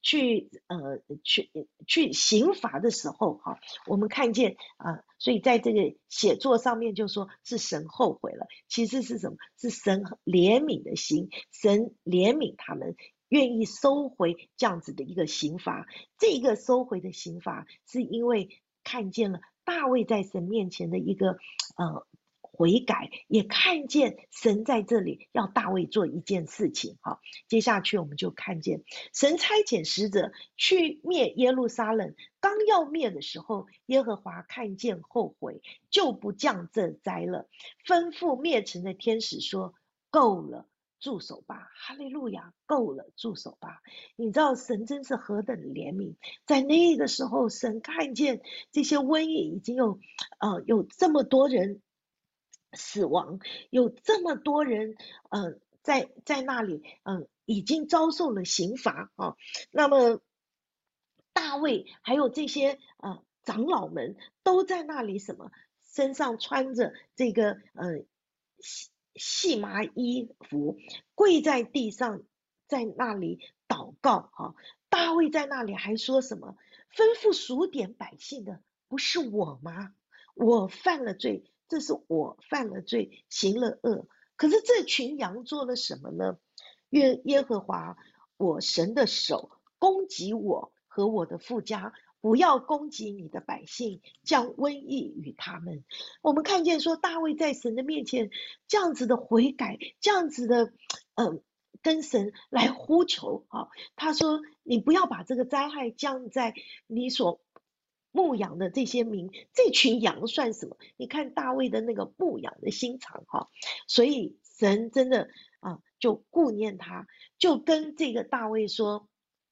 去刑罚的时候，哈，我们看见所以在这个写作上面就说是神后悔了，其实是什么？是神怜悯的心，神怜悯他们，愿意收回这样子的一个刑罚。这个收回的刑罚，是因为看见了大卫在神面前的一个悔改，也看见神在这里要大卫做一件事情。好，接下去我们就看见神差遣使者去灭耶路撒冷，刚要灭的时候，耶和华看见后悔，就不降这灾了，吩咐灭城的天使说：够了，住手吧！哈利路亚，够了，住手吧！你知道神真是何等的怜悯，在那个时候，神看见这些瘟疫已经有这么多人死亡，有这么多人在那里已经遭受了刑罚啊。那么大卫还有这些长老们都在那里什么，身上穿着这个细麻衣服，跪在地上，在那里祷告哈。大卫在那里还说什么？吩咐数点百姓的不是我吗？我犯了罪，这是我犯了罪，行了恶。可是这群羊做了什么呢？愿耶和华我神的手攻击我和我的父家，不要攻击你的百姓，将瘟疫与他们。我们看见说大卫在神的面前这样子的悔改，这样子的跟神来呼求啊。他说你不要把这个灾害降在你所牧养的这些民，这群羊算什么？你看大卫的那个牧养的心肠哈。所以神真的就顾念他，就跟这个大卫说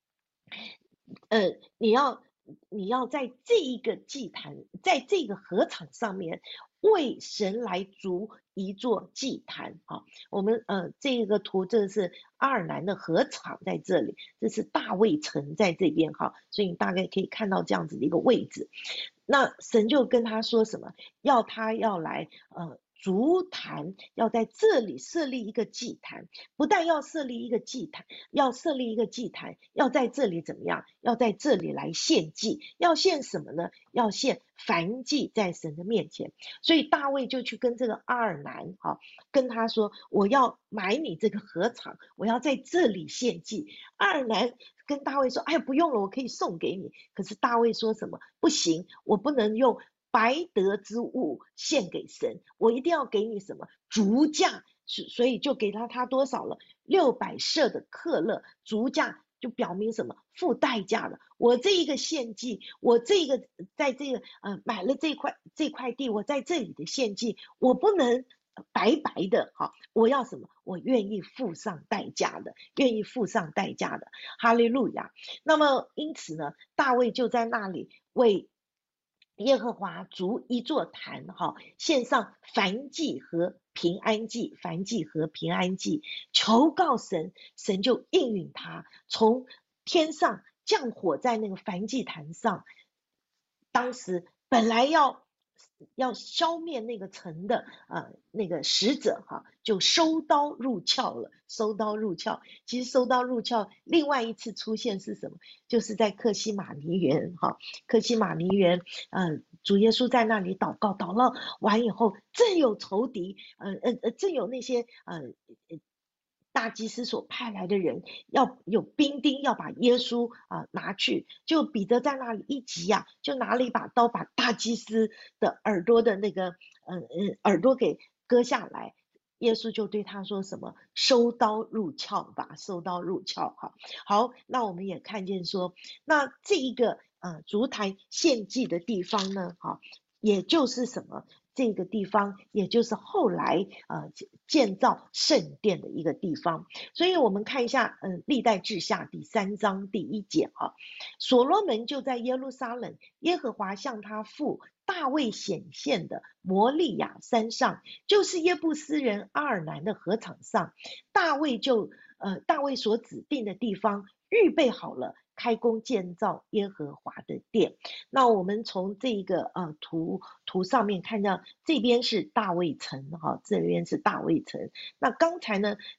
你要在这一个祭坛，在这个禾场上面为神来筑一座祭坛啊。我们这个图，这是阿尔南的禾场在这里，这是大卫城在这边哈，所以你大概可以看到这样子的一个位置。那神就跟他说什么？他要来筑坛，要在这里设立一个祭坛。不但要设立一个祭坛，要在这里怎么样？要在这里来献祭。要献什么呢？要献燔祭在神的面前。所以大卫就去跟这个阿尔南跟他说：我要买你这个禾场，我要在这里献祭。阿尔南跟大卫说：哎呀，不用了，我可以送给你。可是大卫说什么？不行，我不能用白得之物献给神，我一定要给你什么足价。所以就给他多少了？600舍的克勒，足价就表明什么？付代价的。我这一个献祭，我这个在这个买了这块地，我在这里的献祭，我不能白白的我要什么？我愿意付上代价的，愿意付上代价的。哈利路亚。那么因此呢，大卫就在那里为耶和华筑一座坛献上燔祭和平安祭，燔祭和平安祭，求告神，神就应允他，从天上降火在那个燔祭坛上。当时本来要消灭那个城的那个使者就收刀入鞘了。收刀入鞘，其实收刀入鞘另外一次出现是什么？就是在客西马尼园客西马尼园主耶稣在那里祷告完以后，正有仇敌正有那些大祭司所派来的人，要有兵丁要把耶稣拿去。就彼得在那里一急就拿了一把刀，把大祭司的耳朵的那个耳朵给割下来。耶稣就对他说什么？收刀入鞘吧，收刀入鞘。好，那我们也看见说，那这一个烛台献祭的地方呢也就是什么？这个地方也就是后来建造圣殿的一个地方。所以我们看一下历代志下第3章第1节所罗门就在耶路撒冷耶和华向他父大卫显现的摩利亚山上，就是耶布斯人阿尔南的禾场上，大卫所指定的地方预备好了，开工建造耶和华的殿。那我们从这个图上面看到，这边是大卫城这边是大卫城。那刚才呢，你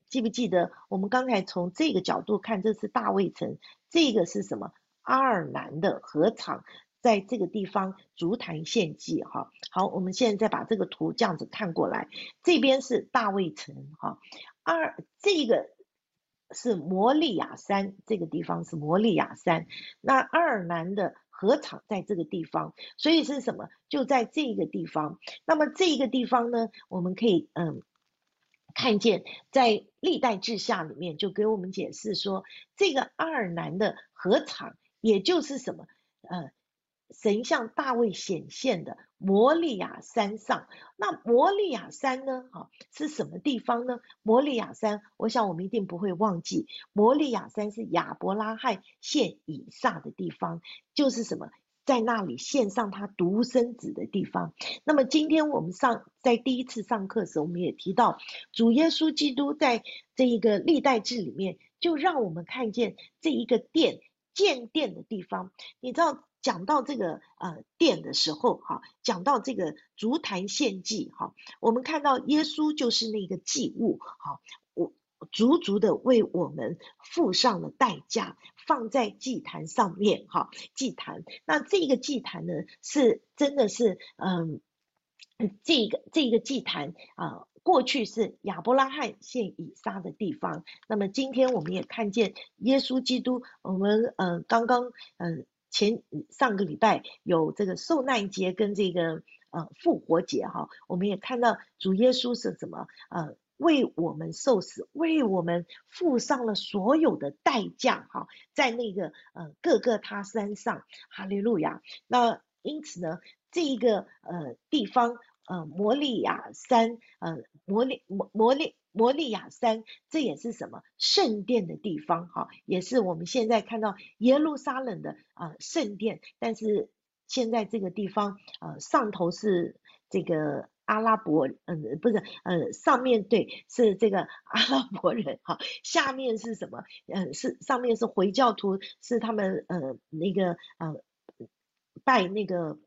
记不记得我们刚才从这个角度看，这是大卫城，这个是什么？阿尔南的禾场，在这个地方足坛献祭哈。好，我们现在再把这个图这样子看过来，这边是大卫城哈，这个是摩利亚山，这个地方是摩利亚山，那阿尔南的禾场在这个地方，所以是什么？就在这个地方。那么这个地方呢，我们可以看见在历代志下里面就给我们解释说，这个阿尔南的禾场，也就是什么？神向大卫显现的摩利亚山上。那摩利亚山呢？是什么地方呢？摩利亚山，我想我们一定不会忘记，摩利亚山是亚伯拉罕献以撒的地方，就是什么？在那里献上他独生子的地方。那么今天我们在第一次上课的时候，我们也提到主耶稣基督在这一个历代志里面，就让我们看见这一个建殿的地方。你知道讲到这个殿的时候，讲到这个足坛献祭，我们看到耶稣就是那个祭物，足足的为我们付上了代价，放在祭坛上面，祭坛。那这个祭坛呢，是真的是，这个祭坛过去是亚伯拉罕献以撒的地方。那么今天我们也看见耶稣基督，我们刚刚上个礼拜有这个受难节跟这个复活节我们也看到主耶稣是怎么为我们受死，为我们付上了所有的代价在那个各个他山上，哈利路亚。那因此呢，这一个地方摩利亚山，摩利亚山，这也是什么圣殿的地方也是我们现在看到耶路撒冷的圣殿，但是现在这个地方上头是这个阿拉伯，不是，上面对是这个阿拉伯人下面是什么？是上面是回教徒，是他们那个拜那个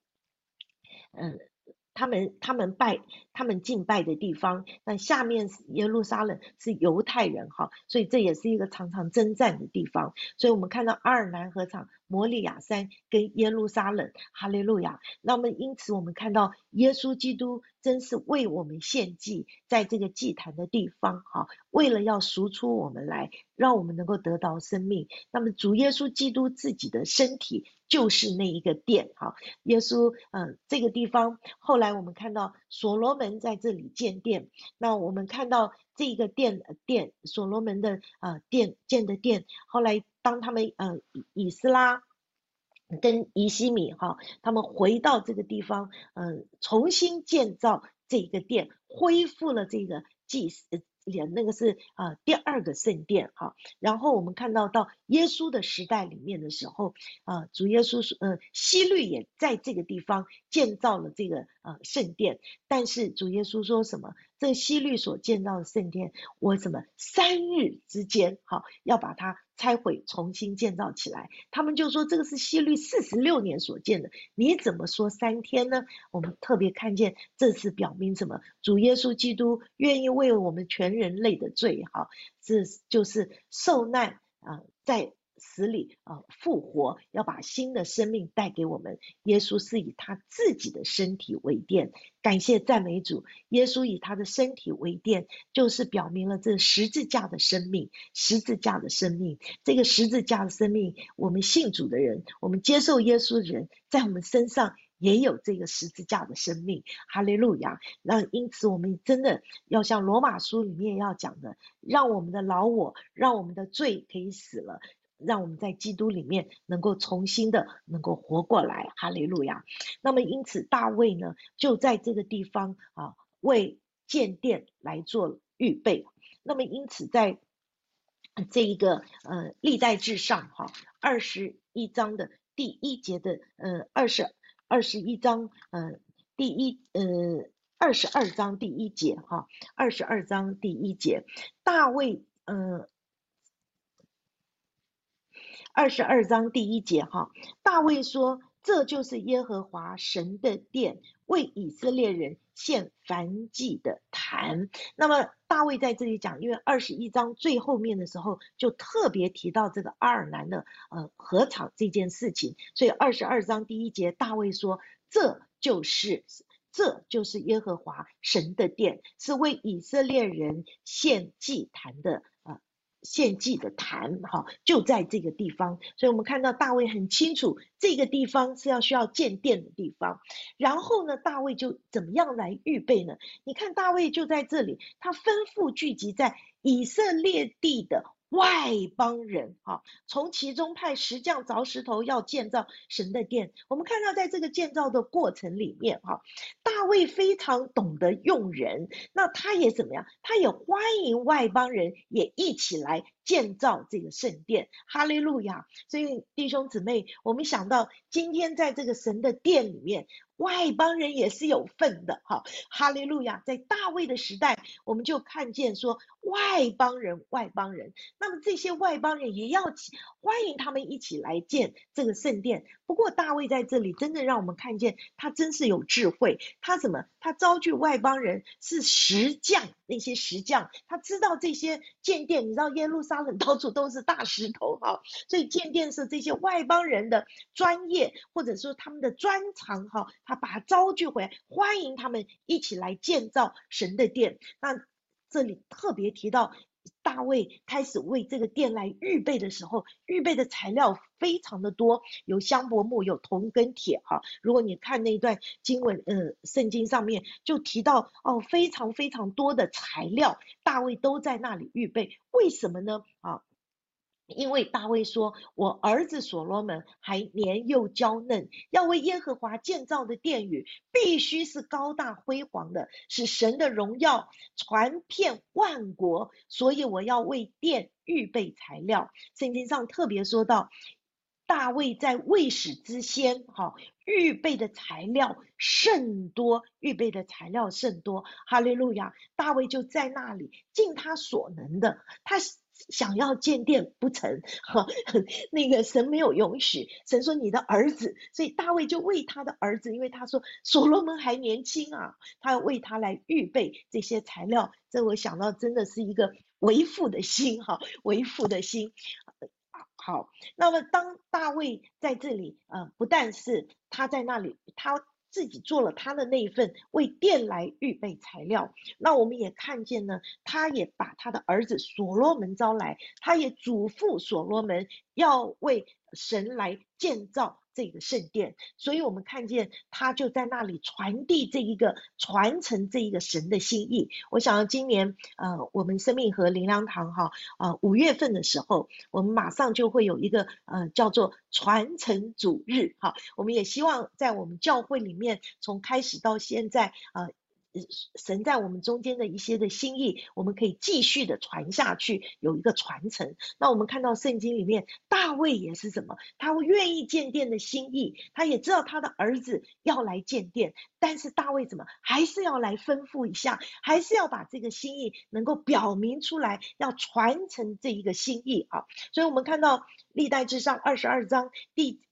他们敬拜的地方，那下面耶路撒冷是犹太人所以这也是一个常常征战的地方。所以我们看到阿尔南禾场、摩利亚山跟耶路撒冷，哈利路亚。那么因此我们看到耶稣基督真是为我们献祭，在这个祭坛的地方为了要赎出我们来，让我们能够得到生命。那么主耶稣基督自己的身体就是那一个殿耶稣这个地方后来我们看到所罗门在这里建殿，那我们看到这个殿所罗门的建的殿，后来当他们以斯拉跟以西米他们回到这个地方重新建造这个殿，恢复了这个那个是第二个圣殿然后我们看到耶稣的时代里面的时候主耶稣希律也在这个地方建造了这个圣殿，但是主耶稣说什么？这希律所建造的圣殿，我什么3日之间要把它拆毁，重新建造起来。他们就说这个是希律46年所建的，你怎么说3天呢？我们特别看见这是表明什么？主耶稣基督愿意为我们全人类的罪这就是受难在死里复活，要把新的生命带给我们。耶稣是以他自己的身体为殿，感谢赞美主。耶稣以他的身体为殿，就是表明了这十字架的生命。十字架的生命，这个十字架的生命，我们信主的人，我们接受耶稣的人，在我们身上也有这个十字架的生命。哈利路亚。那因此我们真的要像罗马书里面要讲的，让我们的老我，让我们的罪可以死了，让我们在基督里面能够重新的能够活过来。哈利路亚。那么因此大卫呢，就在这个地方为建殿来做预备。那么因此在这一个历代志上21章的第1节的21章22章第1节22章第1节，大卫22章第1节大卫说，这就是耶和华神的殿，为以色列人献燔祭的坛。 坛。那么大卫在这里讲，因为21章最后面的时候就特别提到这个阿尔南的禾场这件事情，所以22章第1节大卫说，这就是耶和华神的殿，是为以色列人献祭坛的献祭的坛，就在这个地方。所以我们看到大卫很清楚这个地方是需要建殿的地方。然后呢，大卫就怎么样来预备呢？你看大卫就在这里，他吩咐聚集在以色列地的外邦人，从其中派石匠凿石头，要建造神的殿。我们看到在这个建造的过程里面，大卫非常懂得用人，那他也怎么样？他也欢迎外邦人也一起来建造这个圣殿。哈利路亚！所以弟兄姊妹，我们想到今天在这个神的殿里面，外邦人也是有份的，哈利路亚！在大卫的时代，我们就看见说外邦人，那么这些外邦人也要欢迎他们一起来建这个圣殿。不过大卫在这里真的让我们看见他真是有智慧，他招聚外邦人是石匠，那些石匠他知道这些建殿，你知道耶路撒冷到处都是大石头，所以建殿是这些外邦人的专业，或者说他们的专长，他把他招聚回来，欢迎他们一起来建造神的殿。那这里特别提到大卫开始为这个殿来预备的时候，预备的材料非常的多，有香柏木，有铜跟铁，如果你看那一段经文，圣经上面就提到非常非常多的材料，大卫都在那里预备。为什么呢？因为大卫说，我儿子所罗门还年幼娇嫩，要为耶和华建造的殿宇必须是高大辉煌的，使神的荣耀传遍万国，所以我要为殿预备材料。圣经上特别说到，大卫在未始之先，预备的材料甚多，哈利路亚！大卫就在那里尽他所能的，他想要建殿不成，那个神没有允许，神说你的儿子，所以大卫就为他的儿子，因为他说所罗门还年轻啊，他要为他来预备这些材料。这我想到真的是一个为父的心，为父的心。好，那么当大卫在这里，不但是他在那里，他自己做了他的那一份为殿来预备材料，那我们也看见呢，他也把他的儿子所罗门招来，他也嘱咐所罗门要为神来建造这个圣殿，所以我们看见他就在那里传递传承这一个神的心意。我想今年我们生命和灵粮堂5月份的时候，我们马上就会有一个叫做传承主日，我们也希望在我们教会里面从开始到现在神在我们中间的一些的心意，我们可以继续的传下去，有一个传承。那我们看到圣经里面大卫也是什么？他会愿意建殿的心意，他也知道他的儿子要来建殿，但是大卫怎么还是要来吩咐一下，还是要把这个心意能够表明出来，要传承这一个心意啊。所以我们看到历代志上22章第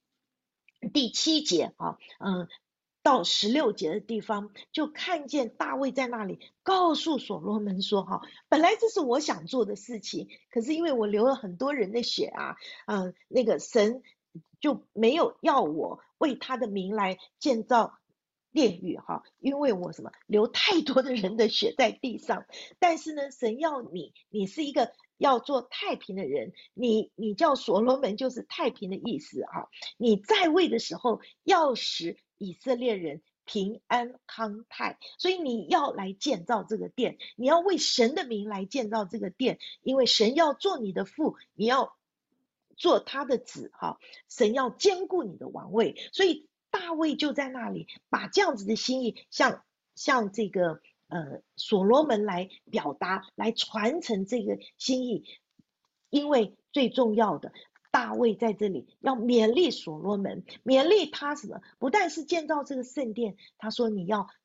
7节到16节的地方，就看见大卫在那里告诉所罗门说，本来这是我想做的事情，可是因为我流了很多人的血那个神就没有要我为他的名来建造殿宇，因为我流太多的人的血在地上。但是呢，神要你是一个要做太平的人，你叫所罗门就是太平的意思你在位的时候要使以色列人平安康泰，所以你要来建造这个殿，你要为神的名来建造这个殿，因为神要做你的父，你要做他的子神要兼顾你的王位。所以大卫就在那里把这样子的心意向这个所罗门来表达，来传承这个心意。因为最重要的，大卫在这里要勉励所罗门，勉励他什么？不但是建造这个圣殿，他说你要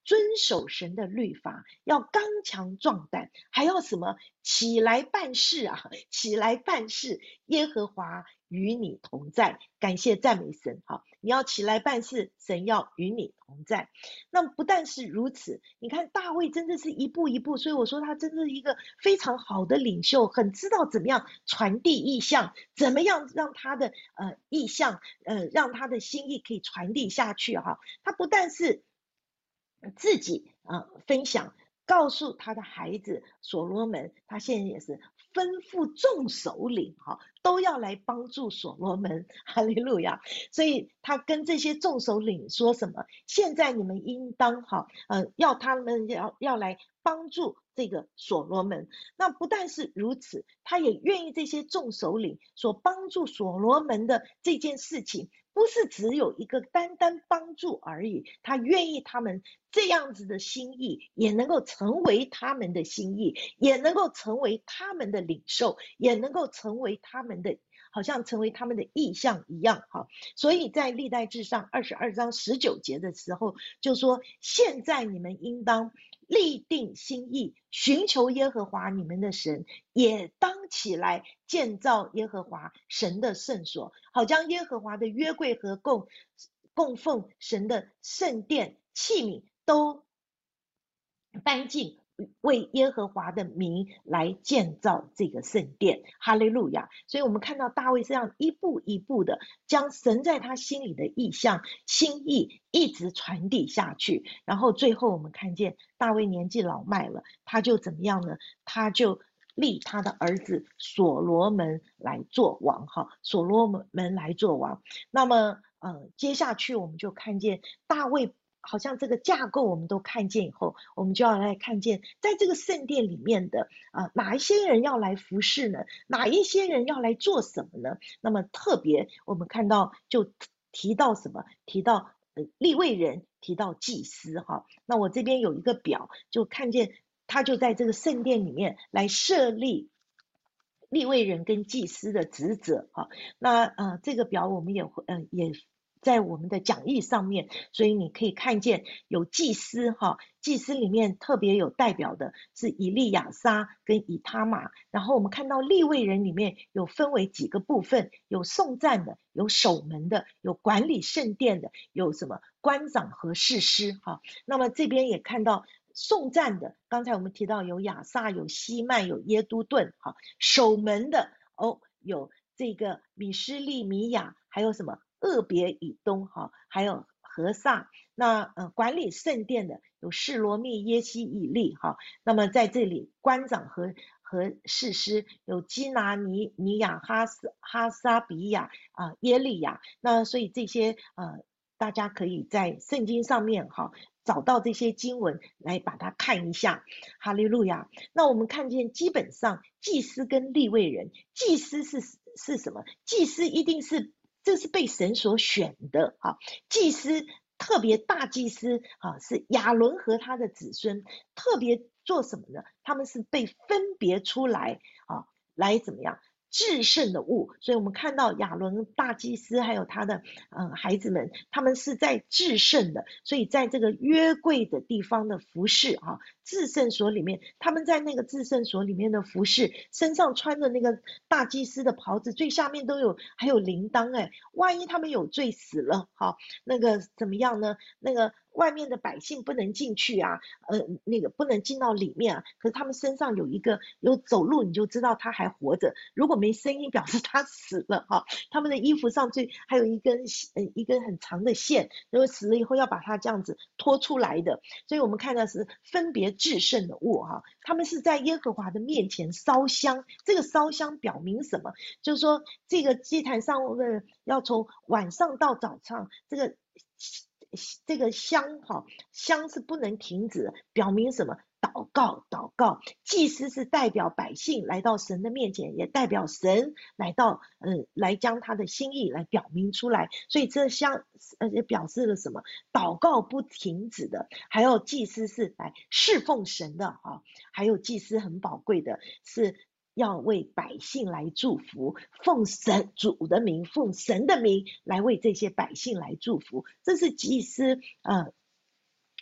遵守神的律法，要刚强壮胆，还要什么？起来办事啊！起来办事，耶和华与你同在。感谢赞美神，好，你要起来办事，神要与你同在。那不但是如此，你看大卫真的是一步一步，所以我说他真的是一个非常好的领袖，很知道怎么样传递意象，怎么样让他的意象让他的心意可以传递下去哈。他不但是自己分享，告诉他的孩子所罗门，他现在也是吩咐众首领哈，都要来帮助所罗门，哈利路亚。所以他跟这些众首领说什么？现在你们应当哈，要他们要来帮助这个所罗门。那不但是如此，他也愿意这些众首领所帮助所罗门的这件事情，不是只有一个单单帮助而已，他愿意他们这样子的心意也能够成为他们的心意，也能够成为他们的领受，也能够成为他们的好像成为他们的意象一样哈。所以在历代志上22章19节的时候就说，现在你们应当立定心意，寻求耶和华你们的神，也当起来建造耶和华神的圣所，好将耶和华的约柜和供奉神的圣殿器皿都搬进，为耶和华的名来建造这个圣殿。哈利路亚。所以我们看到大卫这样一步一步的将神在他心里的意象心意一直传递下去，然后最后我们看见大卫年纪老迈了，他就怎么样呢？他就立他的儿子所罗门来做王哈，所罗门来做王。那么接下去我们就看见大卫好像这个架构我们都看见以后，我们就要来看见在这个圣殿里面的哪一些人要来服侍呢？哪一些人要来做什么呢？那么特别我们看到就提到什么？提到利未人，提到祭司哈。那我这边有一个表，就看见他就在这个圣殿里面来设立利未人跟祭司的职责哈。那这个表我们也在我们的讲义上面，所以你可以看见有祭司哈，祭司里面特别有代表的是以利亚撒跟以他玛，然后我们看到利未人里面有分为几个部分，有颂赞的，有守门的，有管理圣殿的，有什么官长和士师哈。那么这边也看到颂赞的，刚才我们提到有亚萨、有希曼、有耶都顿哈。守门的有这个米施利米亚，还有什么厄别以东哈，还有何萨。那管理圣殿的有示罗密、耶西以利哈。那么在这里官长和士师有基拿尼亚、哈撒比亚耶利亚。那所以这些大家可以在圣经上面哈找到这些经文来把它看一下。哈利路亚。那我们看见基本上祭司跟利未人，祭司是什么？祭司一定是这是被神所选的啊。祭司特别大祭司是亚伦和他的子孙，特别做什么呢？他们是被分别出来来怎么样至圣的物。所以我们看到亚伦大祭司还有他的孩子们，他们是在至圣的，所以在这个约柜的地方的服侍至圣所里面，他们在那个至圣所里面的服侍，身上穿的那个大祭司的袍子，最下面还有铃铛万一他们有罪死了那个怎么样呢？那个外面的百姓不能进去那个不能进到里面可是他们身上有走路，你就知道他还活着，如果没声音表示他死了他们的衣服上还有一根很长的线，如果死了以后要把它这样子拖出来的。所以我们看到是分别至圣的物他们是在耶和华的面前烧香。这个烧香表明什么？就是说这个祭坛上要从晚上到早上，这个香是不能停止的，表明什么？祷告。祭司是代表百姓来到神的面前，也代表神来将他的心意来表明出来。所以这香也表示了什么？祷告不停止的。还有祭司是来侍奉神的还有祭司很宝贵的是要为百姓来祝福，奉主的名，奉神的名来为这些百姓来祝福。这是祭司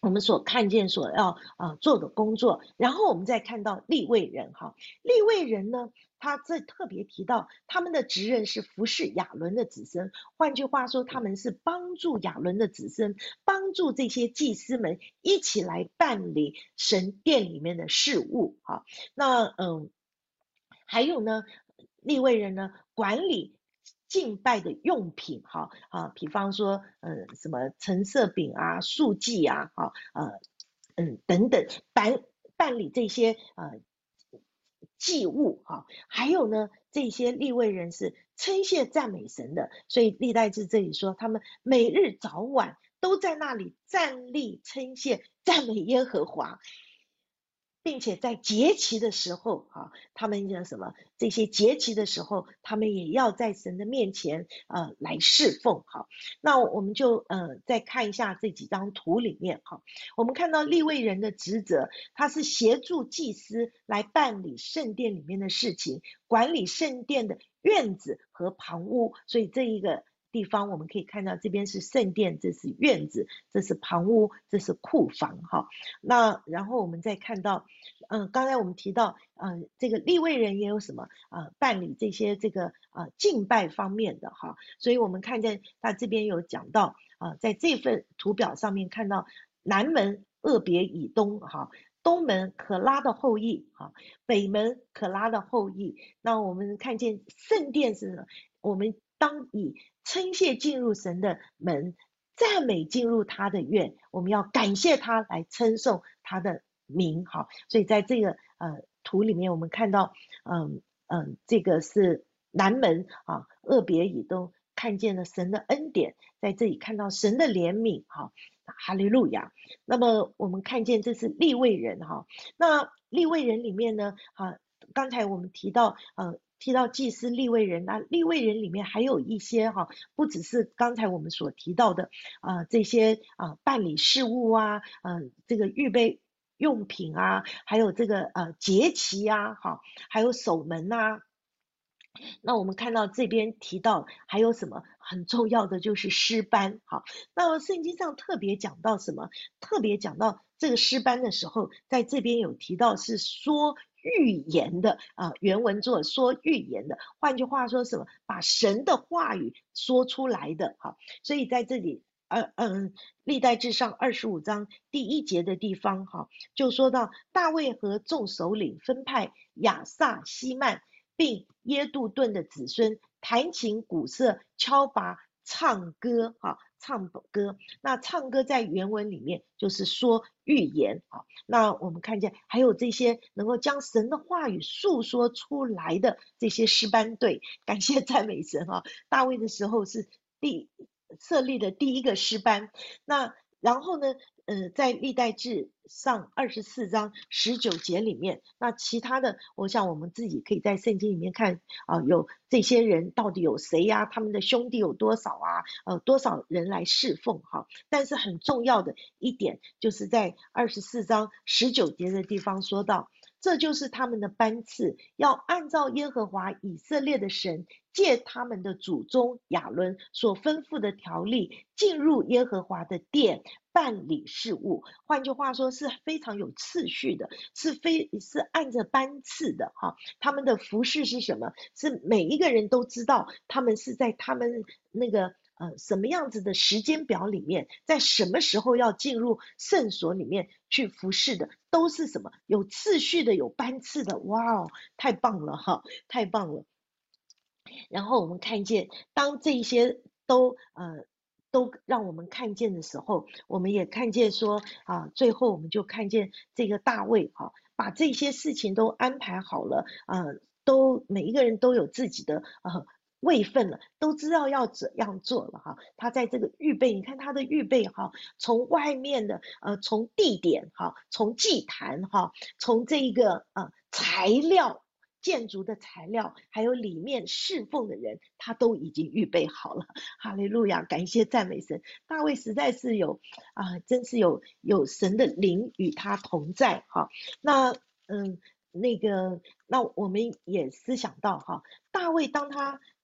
我们所看见所要做的工作，然后我们再看到利未人哈，利未人呢，他这特别提到他们的职任是服侍亚伦的子孙，换句话说，他们是帮助亚伦的子孙，帮助这些祭司们一起来办理神殿里面的事务哈。那还有呢，利未人呢管理敬拜的用品，哈比方说，什么橙色饼啊、素祭啊，等等，办理这些祭物，哈，还有呢，这些利未人是称谢赞美神的，所以历代志这里说，他们每日早晚都在那里站立称谢赞美耶和华。并且在节期的时候，他们叫什么？这些节期的时候，他们也要在神的面前，来侍奉。好，那我们就再看一下这几张图里面，我们看到利未人的职责，他是协助祭司来办理圣殿里面的事情，管理圣殿的院子和旁屋，所以这一个地方我们可以看到，这边是圣殿，这是院子，这是旁屋，这是库房哈。那然后我们再看到，刚才我们提到，这个利未人也有什么办理这些这个敬拜方面的哈，所以我们看见他这边有讲到在这份图表上面看到南门厄别以东哈。东门可拉的后裔，北门可拉的后裔。那我们看见圣殿是，我们当以称谢进入神的门，赞美进入他的院，我们要感谢他来称颂他的名。好，所以在这个图里面，我们看到，这个是南门厄别以东，看见了神的恩典，在这里看到神的怜悯。好，哈利路亚。那么我们看见这是利未人哈，那利未人里面呢，刚才我们提到祭司利未人，那利未人里面还有一些不只是刚才我们所提到的这些办理事务啊，这个预备用品啊，还有这个节期啊，还有守门啊。那我们看到这边提到还有什么很重要的就是诗班，好，那圣经上特别讲到什么？特别讲到这个诗班的时候，在这边有提到是说预言的原文作说预言的，换句话说什么？把神的话语说出来的，好，所以在这里。历代志上25章第1节的地方，就说到大卫和众首领分派亚萨、西曼。并耶杜顿的子孙弹琴、鼓瑟、敲拔、唱歌，唱歌。那唱歌在原文里面就是说预言。那我们看见还有这些能够将神的话语诉说出来的这些诗班队，感谢赞美神大卫的时候是设立的第一个诗班。那然后呢，在历代志上24章19节里面，那其他的，我想我们自己可以在圣经里面看有这些人到底有谁呀？他们的兄弟有多少啊？多少人来侍奉但是很重要的一点，就是在24章19节的地方说到，这就是他们的班次，要按照耶和华以色列的神借他们的祖宗亚伦所吩咐的条例，进入耶和华的殿，办理事务。换句话说，是非常有次序的，是按着班次的他们的服事是什么？是每一个人都知道，他们是在他们那个什么样子的时间表里面，在什么时候要进入圣所里面去服事的，都是什么有次序的、有班次的。哇哦，太棒了太棒了。然后我们看见，当这一些都让我们看见的时候，我们也看见说最后我们就看见这个大卫把这些事情都安排好了都每一个人都有自己的位分了，都知道要怎样做了他在这个预备，你看他的预备从外面的从地点从祭坛从这一个材料。建筑的材料，还有里面侍奉的人，他都已经预备好了。哈利路亚，感谢赞美神。大卫实在是真是有神的灵与他同在那那我们也思想到大卫当他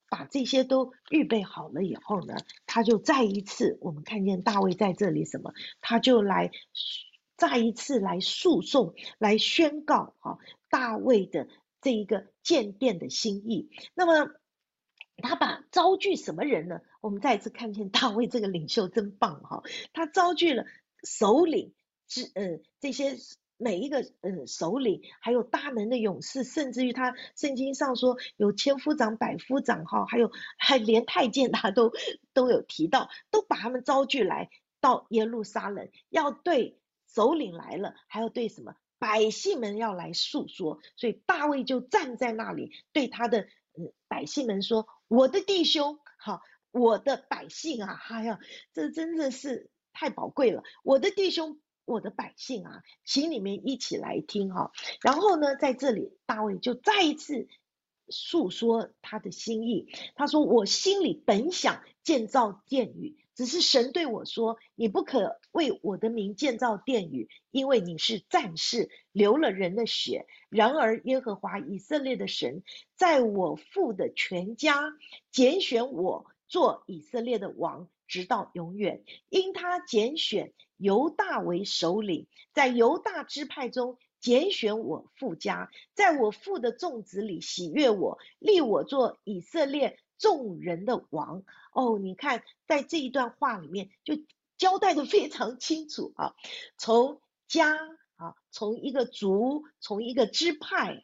把这些都预备好了以后呢，他就再一次，我们看见大卫在这里什么，他就来再一次来诉讼，来宣告大卫的这一个建殿的心意。那么他把招聚什么人呢？我们再一次看见大卫这个领袖真棒他招聚了首领，这些每一个首领，还有大能的勇士，甚至于他圣经上说有千夫长、百夫长还连太监他都有提到，都把他们招聚来到耶路撒冷，要对首领来了，还要对什么百姓们要来诉说。所以大卫就站在那里，对他的百姓们说：“我的弟兄，我的百姓啊，这真的是太宝贵了。我的弟兄，我的百姓啊，请你们一起来听然后呢，在这里大卫就再一次诉说他的心意。他说：“我心里本想建造殿宇，只是神对我说，你不可为我的名建造殿宇，因为你是战士，流了人的血。然而耶和华以色列的神，在我父的全家拣选我做以色列的王，直到永远。因他拣选犹大为首领，在犹大支派中拣选我父家，在我父的众子里喜悦我，立我做以色列众人的王。”你看在这一段话里面就交代的非常清楚从家从一个族，从一个支派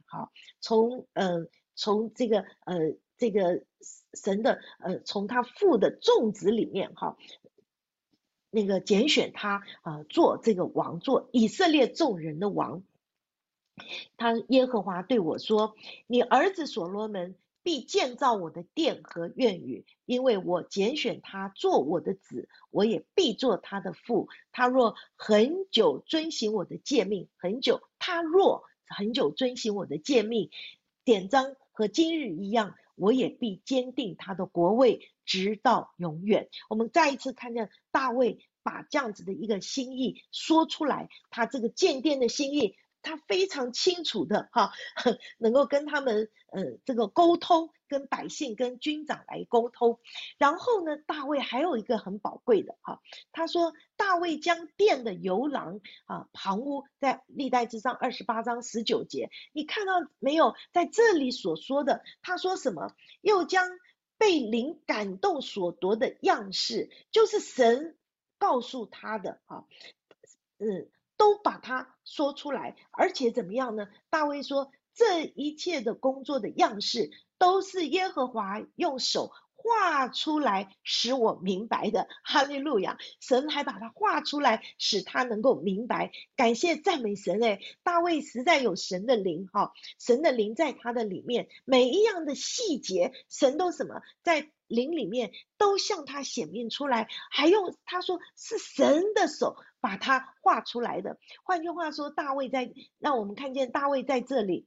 从这个神的从他父的众子里面那个拣选他做这个王，做以色列众人的王。耶和华对我说：“你儿子所罗门必建造我的殿和院宇，因为我拣选他做我的子，我也必做他的父。他若很久遵行我的诫命，他若很久遵行我的诫命典章和今日一样，我也必坚定他的国位，直到永远。”我们再一次看见大卫把这样子的一个心意说出来，他这个建殿的心意，他非常清楚的能够跟他们这个沟通，跟百姓跟军长来沟通。然后呢，大卫还有一个很宝贵的他说大卫将殿的游廊旁屋，在历代志上28章19节，你看到没有？在这里所说的，他说什么？又将被灵感动所夺的样式，就是神告诉他的都把它说出来。而且怎么样呢？大卫说这一切的工作的样式都是耶和华用手画出来使我明白的。哈利路亚！神还把它画出来，使他能够明白。感谢赞美神大卫实在有神的灵神的灵在他的里面，每一样的细节神都什么在灵里面都向他显明出来，还用他说是神的手把它画出来的。换句话说，让我们看见大卫在这里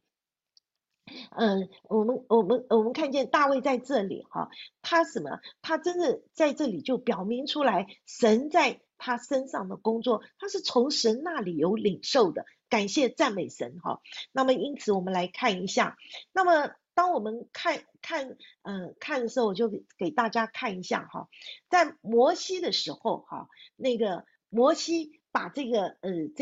我们看见大卫在这里他什么？他真的在这里就表明出来，神在他身上的工作，他是从神那里有领受的。感谢赞美神那么因此我们来看一下，那么当我们看的时候，我就给大家看一下在摩西的时候那个摩西把这个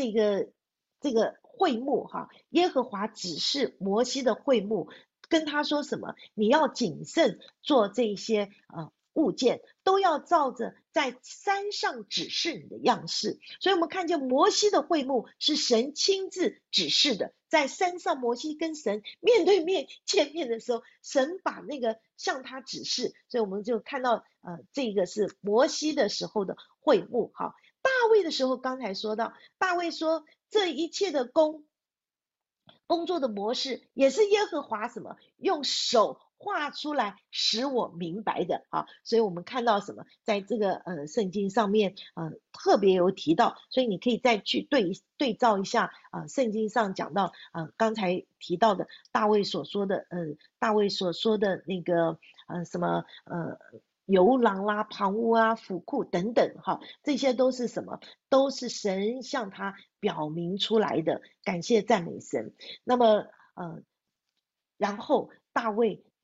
会幕耶和华指示摩西的会幕，跟他说什么？你要谨慎做这些物件，都要照着在山上指示你的样式。所以我们看见摩西的会幕是神亲自指示的，在山上摩西跟神面对面见面的时候，神把那个向他指示。所以我们就看到这个是摩西的时候的会幕大卫的时候，刚才说到大卫说这一切的工作的模式也是耶和华什么用手画出来使我明白的所以我们看到什么，在这个圣经上面特别有提到，所以你可以再去对照一下圣经上讲到刚才提到的大卫所说的那个什么游廊啦、旁屋啊、府库等等这些都是什么？都是神向他表明出来的。感谢赞美神。那么然后大卫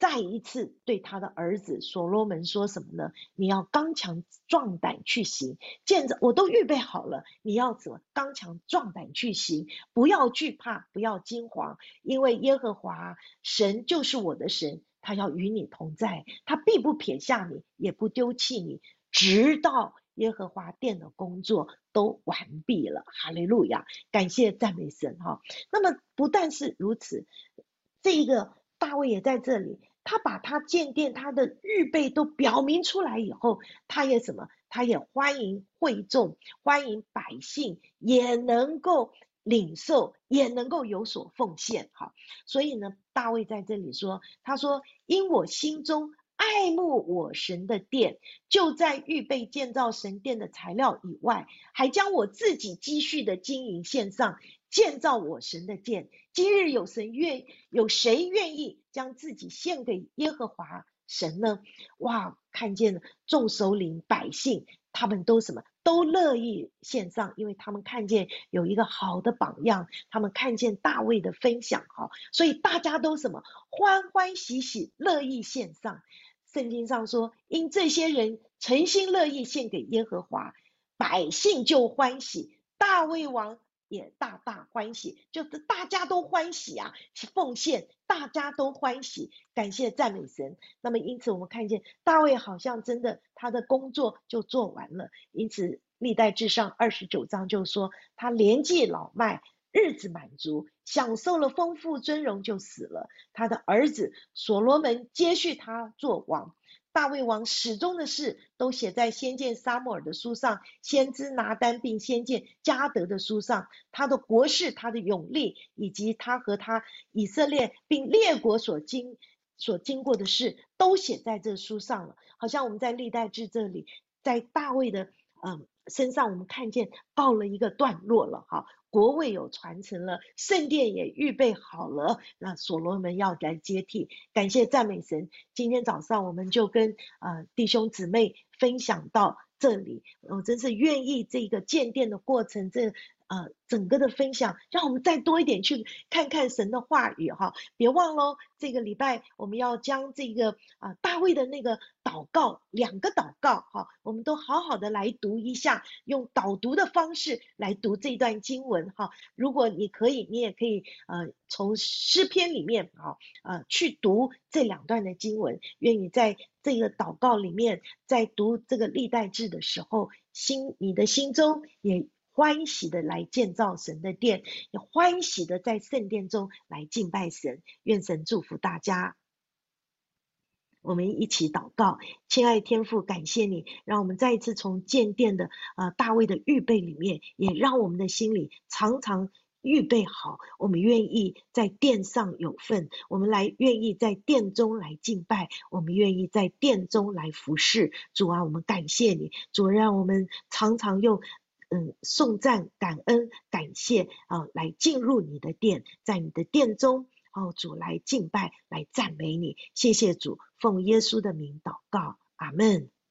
再一次对他的儿子所罗门说什么呢？你要刚强壮胆去行，见着我都预备好了，你要怎么刚强壮胆去行？不要惧怕，不要惊惶，因为耶和华神就是我的神，他要与你同在，他必不撇下你，也不丢弃你，直到耶和华殿的工作都完毕了。哈利路亚，感谢赞美神哈。那么不但是如此，这一个大卫也在这里，他把他建殿他的预备都表明出来以后，他也什么？他也欢迎会众，欢迎百姓，也能够领受，也能够有所奉献。好，所以呢，大卫在这里说，他说：因我心中爱慕我神的殿，就在预备建造神殿的材料以外，还将我自己积蓄的金银献上，建造我神的殿。今日有谁愿意将自己献给耶和华神呢？哇，看见了众首领百姓，他们都什么？都乐意献上，因为他们看见有一个好的榜样，他们看见大卫的分享，所以大家都什么？欢欢喜喜，乐意献上。圣经上说，因这些人诚心乐意献给耶和华，百姓就欢喜，大卫王也大大欢喜，就是大家都欢喜啊，奉献大家都欢喜，感谢赞美神。那么因此我们看见大卫好像真的他的工作就做完了，因此历代志上29章就说他年纪老迈，日子满足，享受了丰富尊荣就死了，他的儿子所罗门接续他做王。大卫王始终的事都写在先见撒母耳的书上，先知拿单并先见加得的书上，他的国事，他的勇力，以及他和他以色列并列国所经过的事，都写在这书上了。好像我们在历代志这里，在大卫的身上，我们看见告了一个段落了哈。国位有传承了，圣殿也预备好了，那所罗门要来接替。感谢赞美神，今天早上我们就跟弟兄姊妹分享到这里，我真是愿意这个建殿的过程，整个的分享，让我们再多一点去看看神的话语哈。别忘了这个礼拜我们要将这个大卫的那个祷告，2个祷告哈，我们都好好的来读一下，用导读的方式来读这段经文哈。如果你可以，你也可以从诗篇里面去读这2段的经文，愿你在这个祷告里面，在读这个历代志的时候，你的心中也欢喜的来建造神的殿，也欢喜的在圣殿中来敬拜神。愿神祝福大家。我们一起祷告。亲爱的天父，感谢你让我们再一次从建殿的大卫的预备里面，也让我们的心里常常预备好，我们愿意在殿上有份，我们愿意在殿中来敬拜，我们愿意在殿中来服侍。主啊，我们感谢你，主，让我们常常用颂赞、感恩、感谢来进入你的殿，在你的殿中主来敬拜，来赞美你。谢谢主，奉耶稣的名祷告，阿们。